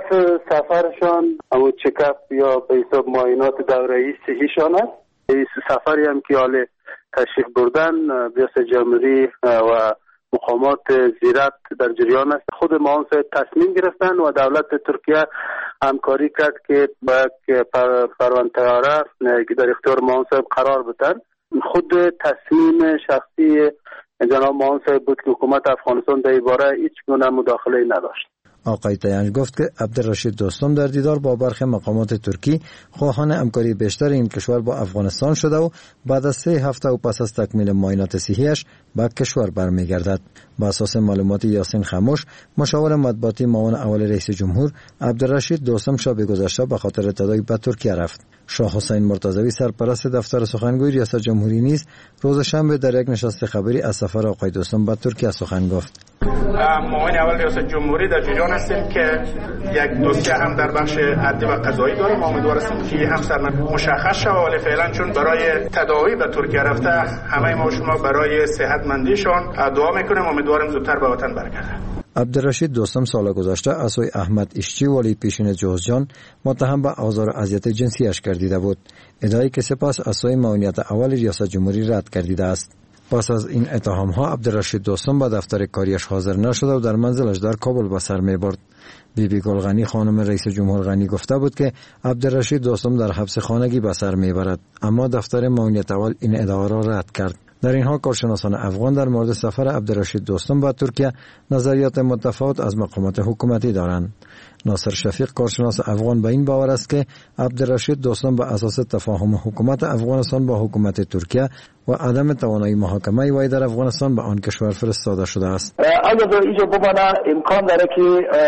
سفرشان همون چکاپ یا به حساب معاینات دوره‌ای صحیشان است. این سفری هم که حال تشریف بردن ریاست جمهوری و مقامات زیرت در جریان است. خود معاون صاحب تصمیم گرفتن و دولت ترکیه همکاری کرد که با پروانه طیاره که در اختیار معاون صاحب قرار بدن. خود تصمیم شخصی جناب معاون صاحب بود که حکومت افغانستان در این باره هیچ گونه مداخله نداشت. آقای تیانج گفت که عبدالرشید دوستم در دیدار با برخی مقامات ترکی خواهان همکاری بیشتر این کشور با افغانستان شده و بعد از سه هفته و پس از تکمیل معاینات صحیش به کشور برمیگردد. با اساس معلومات یاسین خاموش، مشاور مطبوعاتی معاون اول رئیس جمهور، عبدالرشید دوستم شب گذشته به خاطر تداعی به ترکیه رفت. شاه حسین مرتضوی، سرپرست دفتر سخنگوی ریاست جمهوری نیز روز شنبه در یک نشست خبری از سفر آقای دوستم به ترکیه سخن گفت. معاون اول ریاست جمهوری در جریان هستیم که یک دوسیه هم در بخش عدلی و قضایی داریم. امیدوار هستیم که هم سرنخ مشخص شود، ولی فعلا چون برای تداوی به ترکیه رفته، همه ما شما برای صحتمندیشان دعا میکنیم. امیدواریم زودتر به وطن برگرده. عبدالرشید دوستم سال گذشته از سوی احمد اشچی ولی پیشین جوزجان متهم به آزار و اذیت جنسیش گردیده بود، ادعایی که سپس از سوی معاونیت اول ریاست جمهوری رد گردیده است. پس از این اتهام ها عبدالرشید دوستم به دفتر کاریش حاضر نشد و در منزلش در کابل به سر می برد. بی بی گلغنی خانم رئیس جمهور غنی گفته بود که عبدالرشید دوستم در حبس خانگی به سر می برد، اما دفتر معاونیت اول این ادعا را رد کرد. در این حال کارشناسان افغان در مورد سفر عبدالرشید دوستم به ترکیه نظریات متفاوت از مقامات حکومتی دارند. ناصر شفیق، کارشناس افغان، به این باور است که عبدالرشید دوستم به اساس تفاهم حکومت افغانستان با حکومت ترکیه و عدم توانایی محاکمه وی در افغانستان به آن کشور فرستاده شده است. اگر در اینجا بمانه امکان داره که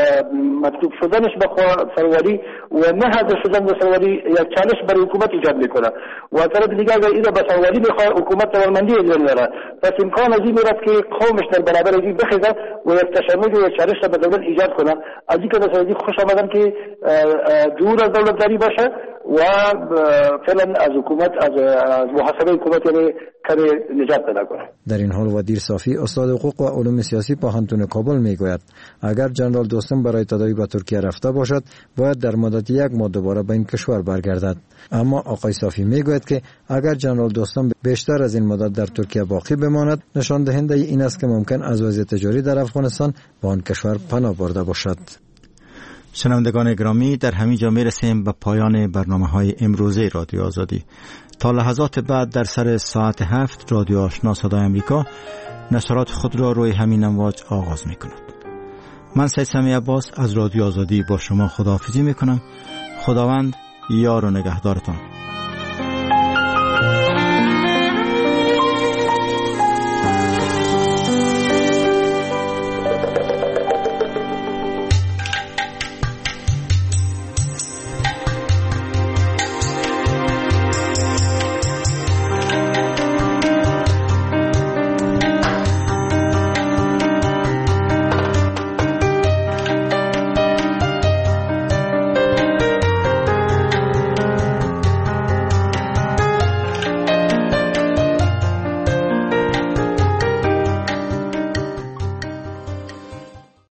مطلوب شدنش به سروری و نه حاضر شدن به سروری یک چالش برای حکومت ایجاد میکنه و از طرف دیگه اگر اینو به سروری بخواد حکومت توانمندی اجرا نداره، پس امکان از این میاد که قومش در برابر این بخیزه و یک تشنج و یک چالش را به دولت ایجاد کنه. از این که مثلا خوش آمدن که دور از دولت داری باشه و فعلا از حکومت از محاسبه حکومت یعنی کمی نجات پیدا کنه. در این حال ودیر صافی، استاد حقوق و علوم سیاسی پوهنتون کابل میگوید اگر جنرال دوستم برای تداوی به ترکیه رفته باشد باید در مدت یک ماه دوباره به این کشور برگردد. اما آقای صافی میگوید که اگر جنرال دوستم بیشتر از این مدت در ترکیه باقی بماند نشان دهنده این است که ممکن از وضعیت جاری در افغانستان به آن کشور پناه برده باشد. شنوندگان گرامی، در همین جا میرسیم به پایان برنامه های امروزه رادیو آزادی. تا لحظات بعد در سر ساعت هفت رادیو آشنا صدای امریکا نشرات خود را روی همین امواج آغاز می کند. من سید سمی عباس از رادیو آزادی با شما خداحافظی می کنم. خداوند یار و نگهدارتان.